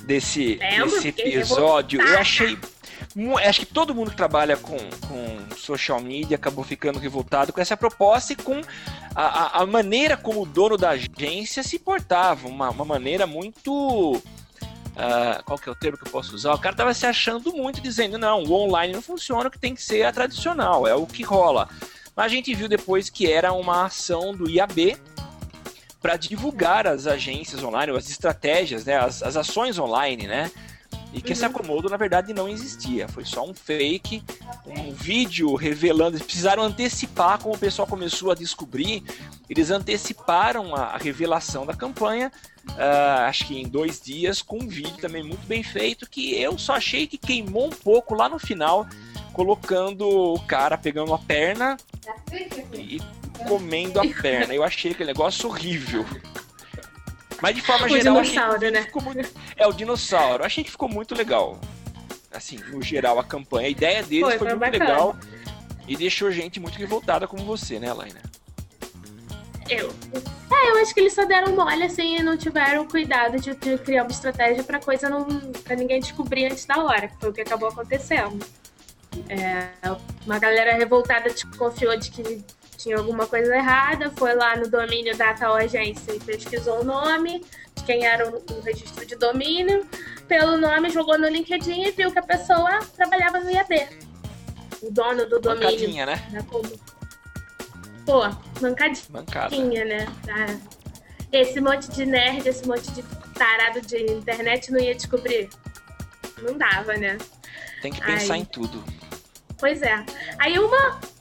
desse episódio. Eu achei... Acho que todo mundo que trabalha com social media acabou ficando revoltado com essa proposta e com a maneira como o dono da agência se portava. Uma maneira muito... qual que é o termo que eu posso usar? O cara tava se achando muito, dizendo, não, o online não funciona, o que tem que ser a tradicional, é o que rola. Mas a gente viu depois que era uma ação do IAB para divulgar as agências online, as estratégias, né, as ações online, né? E que esse acomodo, na verdade, não existia. Foi só um fake, um vídeo revelando. Eles precisaram antecipar, como o pessoal começou a descobrir. Eles anteciparam a revelação da campanha, acho que em 2 dias, com um vídeo também muito bem feito, que eu só achei que queimou um pouco lá no final, colocando o cara pegando a perna e comendo a perna. Eu achei aquele negócio horrível. Mas de forma geral, achei que ficou muito... o dinossauro. Achei que ficou muito legal. Assim, no geral, a campanha. A ideia deles foi muito bacana. Legal. E deixou gente muito revoltada como você, né, Laina? Eu acho que eles só deram mole, assim, e não tiveram cuidado de criar uma estratégia pra coisa pra ninguém descobrir antes da hora. Que foi o que acabou acontecendo. Uma galera revoltada desconfiou de que tinha alguma coisa errada, foi lá no domínio da tal agência e pesquisou o nome de quem era o registro de domínio. Pelo nome, jogou no LinkedIn e viu que a pessoa trabalhava no IAB. O dono do domínio. Mancadinha, né? Mancadinha, né? Esse monte de nerd, esse monte de tarado de internet não ia descobrir. Não dava, né? Tem que pensar em tudo. Pois é. Aí eu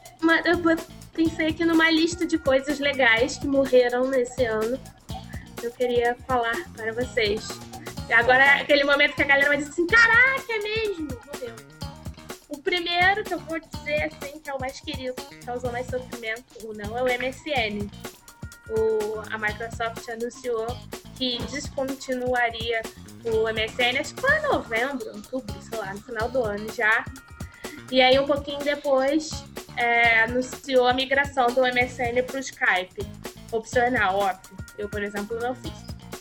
pensei aqui numa lista de coisas legais que morreram nesse ano. Eu queria falar para vocês. Agora é aquele momento que a galera vai dizer assim, caraca, é mesmo? Morreu. O primeiro que eu vou dizer, assim, que é o mais querido, que causou mais sofrimento, ou não, é o MSN. A Microsoft anunciou que descontinuaria o MSN, acho que foi em novembro, outubro, sei lá, no final do ano já. E aí, um pouquinho depois, anunciou a migração do MSN para o Skype. Opcional, óbvio. Eu, por exemplo, não fiz.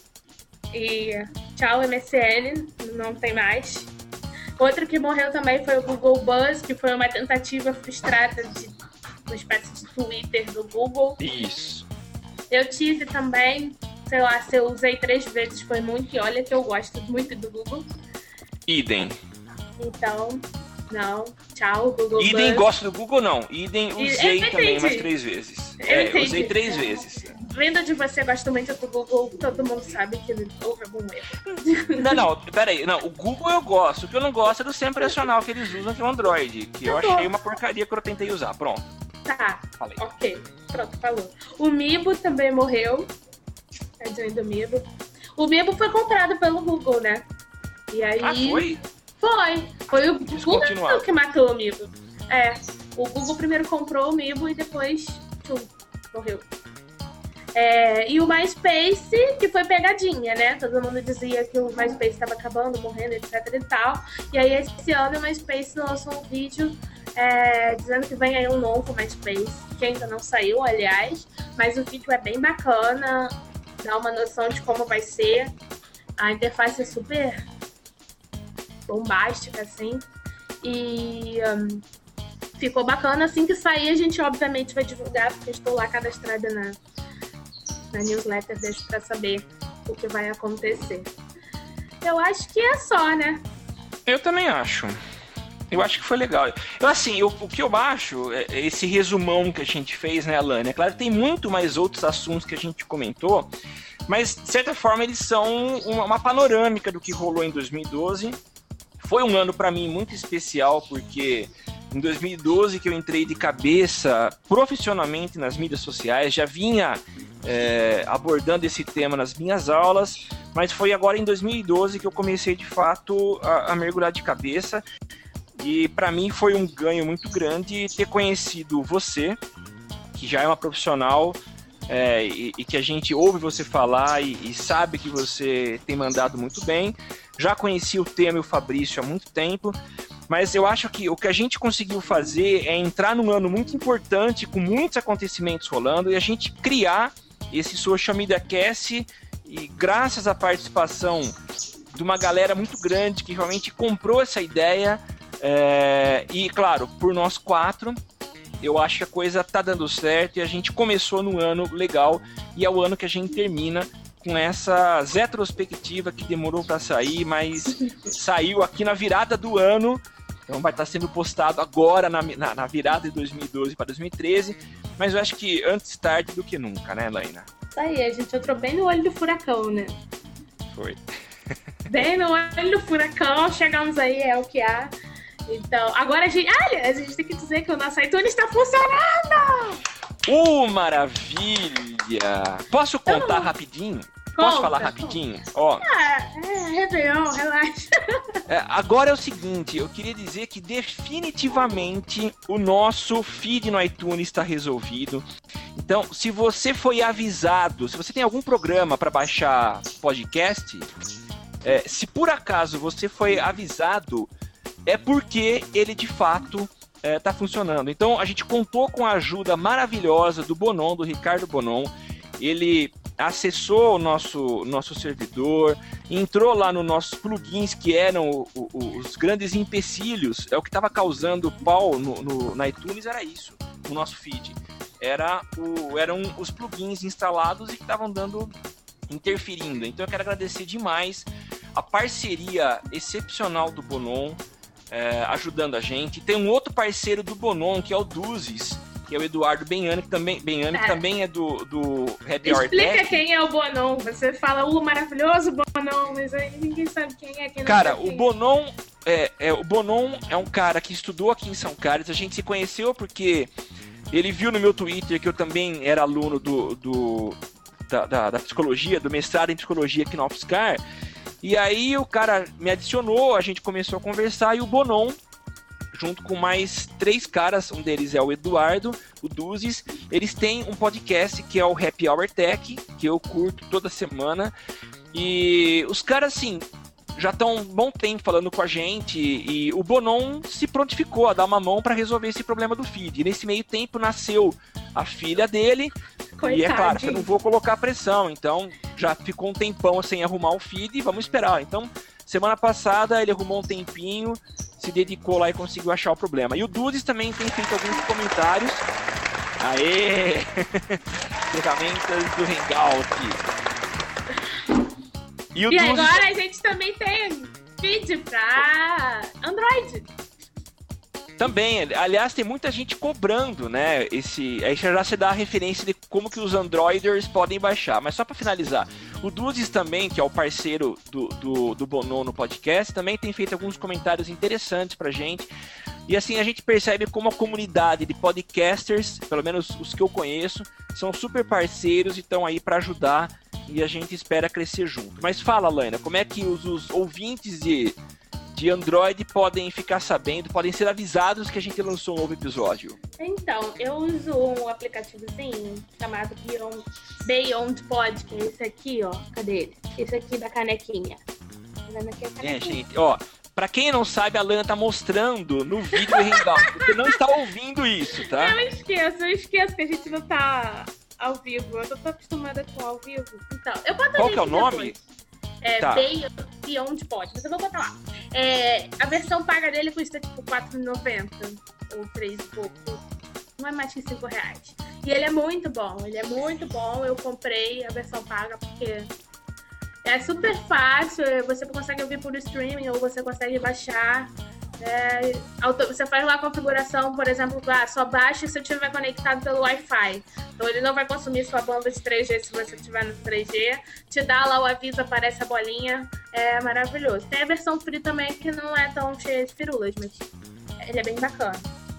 E tchau, MSN, não tem mais. Outro que morreu também foi o Google Buzz, que foi uma tentativa frustrada de uma espécie de Twitter do Google. Isso. Eu tive também, sei lá, se eu usei 3 vezes foi muito, e olha que eu gosto muito do Google. Idem. Então... Não, tchau, Google Idem, Buzz. Gosto do Google, não. Idem, usei também mais 3 vezes. Usei 3 vezes. Vindo de você, gosto muito do Google, todo mundo sabe que houve algum erro. Não, peraí. Não, o Google eu gosto. O que eu não gosto é do sistema operacional que eles usam, que é o Android. Que eu achei uma porcaria que eu tentei usar. Pronto. Tá, falei. Ok. Pronto, falou. O Mibo também morreu. Tadinho do Mibo. O Mibo foi comprado pelo Google, né? E aí... foi? Foi o Google que matou o Mibo. O Google primeiro comprou o Mibo e depois morreu. E o MySpace, que foi pegadinha, né? Todo mundo dizia que o MySpace estava acabando, morrendo, etc e tal. E aí esse ano o MySpace lançou um vídeo dizendo que vem aí um novo MySpace, que ainda não saiu, aliás. Mas o vídeo é bem bacana, dá uma noção de como vai ser. A interface é super... bombástica, assim, e ficou bacana. Assim que sair, a gente obviamente vai divulgar, porque eu estou lá cadastrada na newsletter, deixo pra saber o que vai acontecer. Eu acho que é só, né? Eu também acho. Eu acho que foi legal. O que eu acho, esse resumão que a gente fez, né, Alane? É claro que tem muito mais outros assuntos que a gente comentou, mas, de certa forma, eles são uma panorâmica do que rolou em 2012. Foi um ano para mim muito especial, porque em 2012 que eu entrei de cabeça profissionalmente nas mídias sociais, já vinha abordando esse tema nas minhas aulas, mas foi agora em 2012 que eu comecei de fato a mergulhar de cabeça, e para mim foi um ganho muito grande ter conhecido você, que já é uma profissional, e que a gente ouve você falar e sabe que você tem mandado muito bem. Já conheci o Tema e o Fabrício há muito tempo, mas eu acho que o que a gente conseguiu fazer é entrar num ano muito importante, com muitos acontecimentos rolando, e a gente criar esse Social Media Cast, e graças à participação de uma galera muito grande que realmente comprou essa ideia. E, claro, por nós 4, eu acho que a coisa tá dando certo e a gente começou num ano legal e é o ano que a gente termina com essa retrospectiva que demorou para sair, mas saiu aqui na virada do ano. Então vai estar sendo postado agora na virada de 2012 para 2013, mas eu acho que antes tarde do que nunca, né, Laina? Isso aí, a gente entrou bem no olho do furacão, né? Foi. Bem no olho do furacão, chegamos aí, é o que há. Então, agora a gente tem que dizer que o nosso iTunes está funcionando! Maravilha! Posso contar rapidinho? Posso falar rapidinho? Ó. Réveillon, relaxa. Agora é o seguinte, eu queria dizer que definitivamente o nosso feed no iTunes está resolvido. Então, se você foi avisado, se você tem algum programa para baixar podcast, se por acaso você foi avisado, é porque ele de fato está funcionando. Então, a gente contou com a ajuda maravilhosa do Bonon, do Ricardo Bonon. Ele acessou o nosso servidor, entrou lá nos nossos plugins que eram os grandes empecilhos, é o que estava causando pau na iTunes, era isso, no nosso feed. Eram os plugins instalados e que estavam interferindo. Então eu quero agradecer demais a parceria excepcional do Bonon, ajudando a gente. Tem um outro parceiro do Bonon, que é o Duzes, que é o Eduardo Benhani, que também é do Happy Hour Tech. Explica quem é o Bonon. Você fala o maravilhoso Bonon, mas aí ninguém sabe quem é. Cara, o Bonon é um cara que estudou aqui em São Carlos. A gente se conheceu porque ele viu no meu Twitter que eu também era aluno da psicologia, do mestrado em psicologia aqui na UFSCar. E aí o cara me adicionou, a gente começou a conversar e o Bonon, junto com mais 3 caras, um deles é o Eduardo, o Duzes, eles têm um podcast que é o Happy Hour Tech, que eu curto toda semana, e os caras, assim, já estão um bom tempo falando com a gente, e o Bonon se prontificou a dar uma mão para resolver esse problema do feed. E nesse meio tempo nasceu a filha dele, coitadinho. E é claro, eu não vou colocar pressão, então já ficou um tempão sem arrumar o feed, vamos esperar. Então, semana passada ele arrumou um tempinho, se dedicou lá e conseguiu achar o problema. E o Dudes também tem feito alguns comentários. Aê! Ferramentas do Hangout. E agora a gente também tem feed pra Android. Também, aliás, tem muita gente cobrando, né? Aí já se dá a referência de como que os Androiders podem baixar. Mas só para finalizar, o Duzes também, que é o parceiro do Bonon no podcast, também tem feito alguns comentários interessantes pra gente. E assim, a gente percebe como a comunidade de podcasters, pelo menos os que eu conheço, são super parceiros e estão aí para ajudar. E a gente espera crescer junto. Mas fala, Laina, como é que os ouvintes de Android podem ficar sabendo, podem ser avisados que a gente lançou um novo episódio? Então, eu uso um aplicativozinho chamado Beyond Pod, que é esse aqui, ó. Cadê ele? Esse aqui da canequinha. Tá vendo aqui a canequinha? Gente, ó, pra quem não sabe, a Laina tá mostrando no vídeo do Hangout. Você não está ouvindo isso, tá? Eu esqueço que a gente não tá ao vivo. Eu tô acostumada com ao vivo. Então, eu boto Qual que é o nome? Tá. Beyond Pod, mas eu vou botar lá. A versão paga dele custa tipo R$4,90 ou 3 e pouco. Não é mais que R$5. E ele é muito bom, eu comprei a versão paga porque é super fácil, você consegue ouvir por streaming ou você consegue baixar. Você faz lá a configuração, por exemplo, só baixa se eu estiver conectado pelo Wi-Fi. Então ele não vai consumir sua banda de 3G se você estiver no 3G. Te dá lá o aviso, aparece a bolinha. É maravilhoso. Tem a versão free também, que não é tão cheia de firulas, mas ele é bem bacana.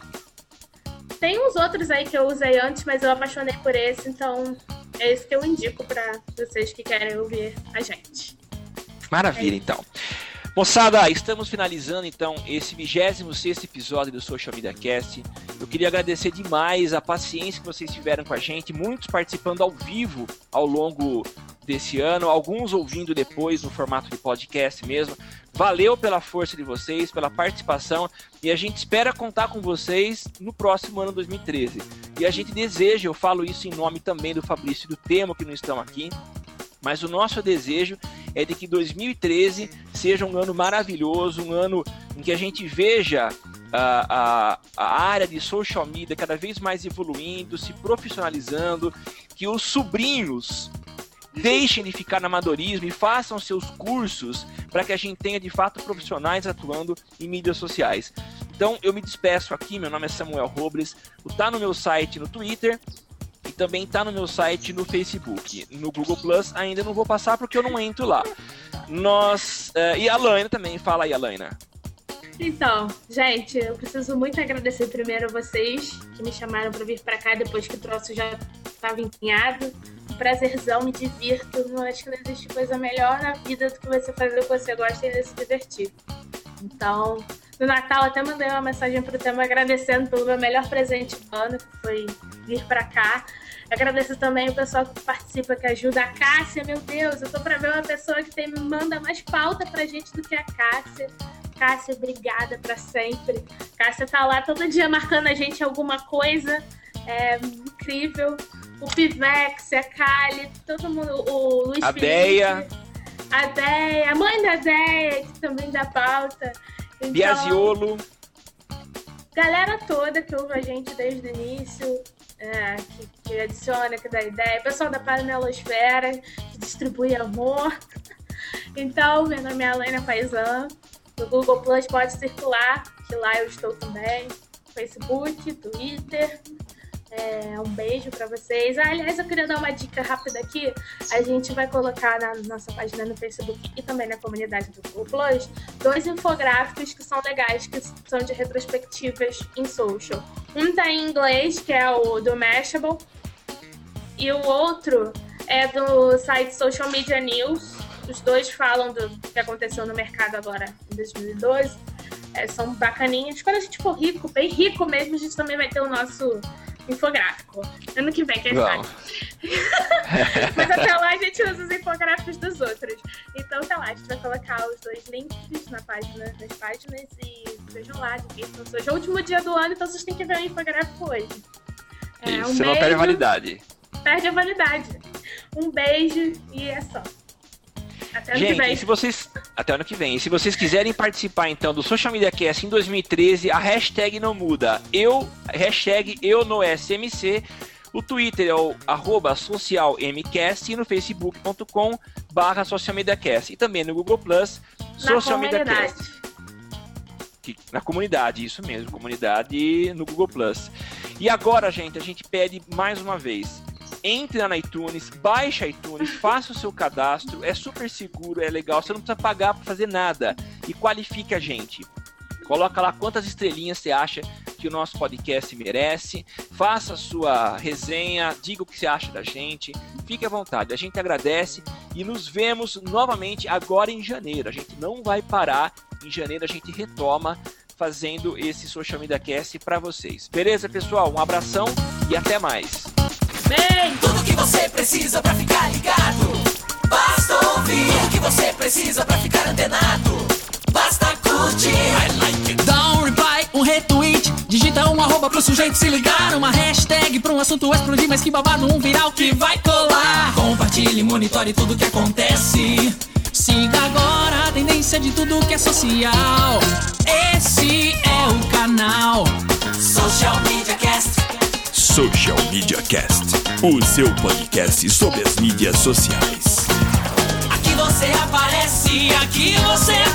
Tem uns outros aí que eu usei antes, mas eu apaixonei por esse, então é esse que eu indico para vocês que querem ouvir a gente. Maravilha, então. Moçada, estamos finalizando então esse 26º episódio do Social Media Cast. Eu queria agradecer demais a paciência que vocês tiveram com a gente, muitos participando ao vivo ao longo desse ano, alguns ouvindo depois no formato de podcast mesmo. Valeu pela força de vocês, pela participação, e a gente espera contar com vocês no próximo ano 2013. E a gente deseja, eu falo isso em nome também do Fabrício e do Temo, que não estão aqui, mas o nosso desejo é de que 2013 seja um ano maravilhoso, um ano em que a gente veja a área de social media cada vez mais evoluindo, se profissionalizando, que os sobrinhos deixem de ficar no amadorismo e façam seus cursos para que a gente tenha de fato profissionais atuando em mídias sociais. Então eu me despeço aqui, meu nome é Samuel Robles, tá no meu site no Twitter e também tá no meu site no Facebook. No Google Plus ainda não vou passar porque eu não entro lá. E a Laina também, fala aí, Laina. Então, gente, eu preciso muito agradecer primeiro a vocês que me chamaram para vir para cá depois que o troço já estava empenhado. Um prazerzão, me divirto. Não acho que não existe coisa melhor na vida do que você fazer o que você gosta e se divertir. Então, no Natal até mandei uma mensagem pro Tema agradecendo pelo meu melhor presente do ano, que foi vir para cá. Agradeço também o pessoal que participa, que ajuda. A Cássia, meu Deus, eu tô para ver uma pessoa que me manda mais pauta pra gente do que a Cássia. Cássia, obrigada pra sempre. Cássia tá lá todo dia marcando a gente alguma coisa. É incrível. O Pivex, a Kali, todo mundo, o Luiz a Felipe. Deia. A Deia, a mãe da Deia, que também dá pauta. Então, Biasiolo. Galera toda que ouve a gente desde o início, que adiciona, que dá ideia. O pessoal da Panelosfera, que distribui amor. Então, meu nome é Laina Paisan. No Google Plus pode circular, que lá eu estou também. Facebook, Twitter. Um beijo pra vocês. Aliás, eu queria dar uma dica rápida aqui. A gente vai colocar na nossa página no Facebook e também na comunidade do Google Plus 2 infográficos que são legais, que são de retrospectivas em social. Um tá em inglês, que é o do Mashable, e o outro é do site Social Media News. Os dois falam do que aconteceu no mercado agora em 2012. São bacaninhas. Quando a gente for rico, bem rico mesmo, a gente também vai ter o nosso infográfico. Ano que vem, quem sabe? Mas até lá a gente usa os infográficos dos outros. Então, tá lá, a gente vai colocar os 2 links nas páginas e vejam lá. Hoje é o último dia do ano, então vocês têm que ver o infográfico hoje. Isso, você não perde a validade. Perde a validade. Um beijo e é só. Até ano que vem. Até ano que vem. E se vocês quiserem participar então do Social Media Cast em 2013, a hashtag não muda. Hashtag eu no SMC. O Twitter é o @socialmcast e no facebook.com/socialmediacast. E também no Google Plus, Social Media Cast. Na comunidade, isso mesmo, comunidade no Google Plus. E agora, gente, a gente pede mais uma vez. Entre na iTunes, baixe a iTunes, faça o seu cadastro, é super seguro, é legal, você não precisa pagar para fazer nada e qualifique a gente. Coloca lá quantas estrelinhas você acha que o nosso podcast merece, faça a sua resenha, diga o que você acha da gente, fique à vontade, a gente agradece e nos vemos novamente agora em janeiro. A gente não vai parar, em janeiro a gente retoma fazendo esse Social Media Cast para vocês. Beleza, pessoal? Um abração e até mais. Tudo que você precisa pra ficar ligado. Basta ouvir. Tudo que você precisa pra ficar antenado. Basta curtir. I like it. Dá um reply, um retweet. Digita um @ pro sujeito se ligar. Uma hashtag pra um assunto explodir. Mas que babado, um viral que vai colar. Compartilhe, monitore tudo que acontece. Siga agora a tendência de tudo que é social. Esse é o canal Social Media Cast. Social Media Cast, o seu podcast sobre as mídias sociais. Aqui você aparece, aqui você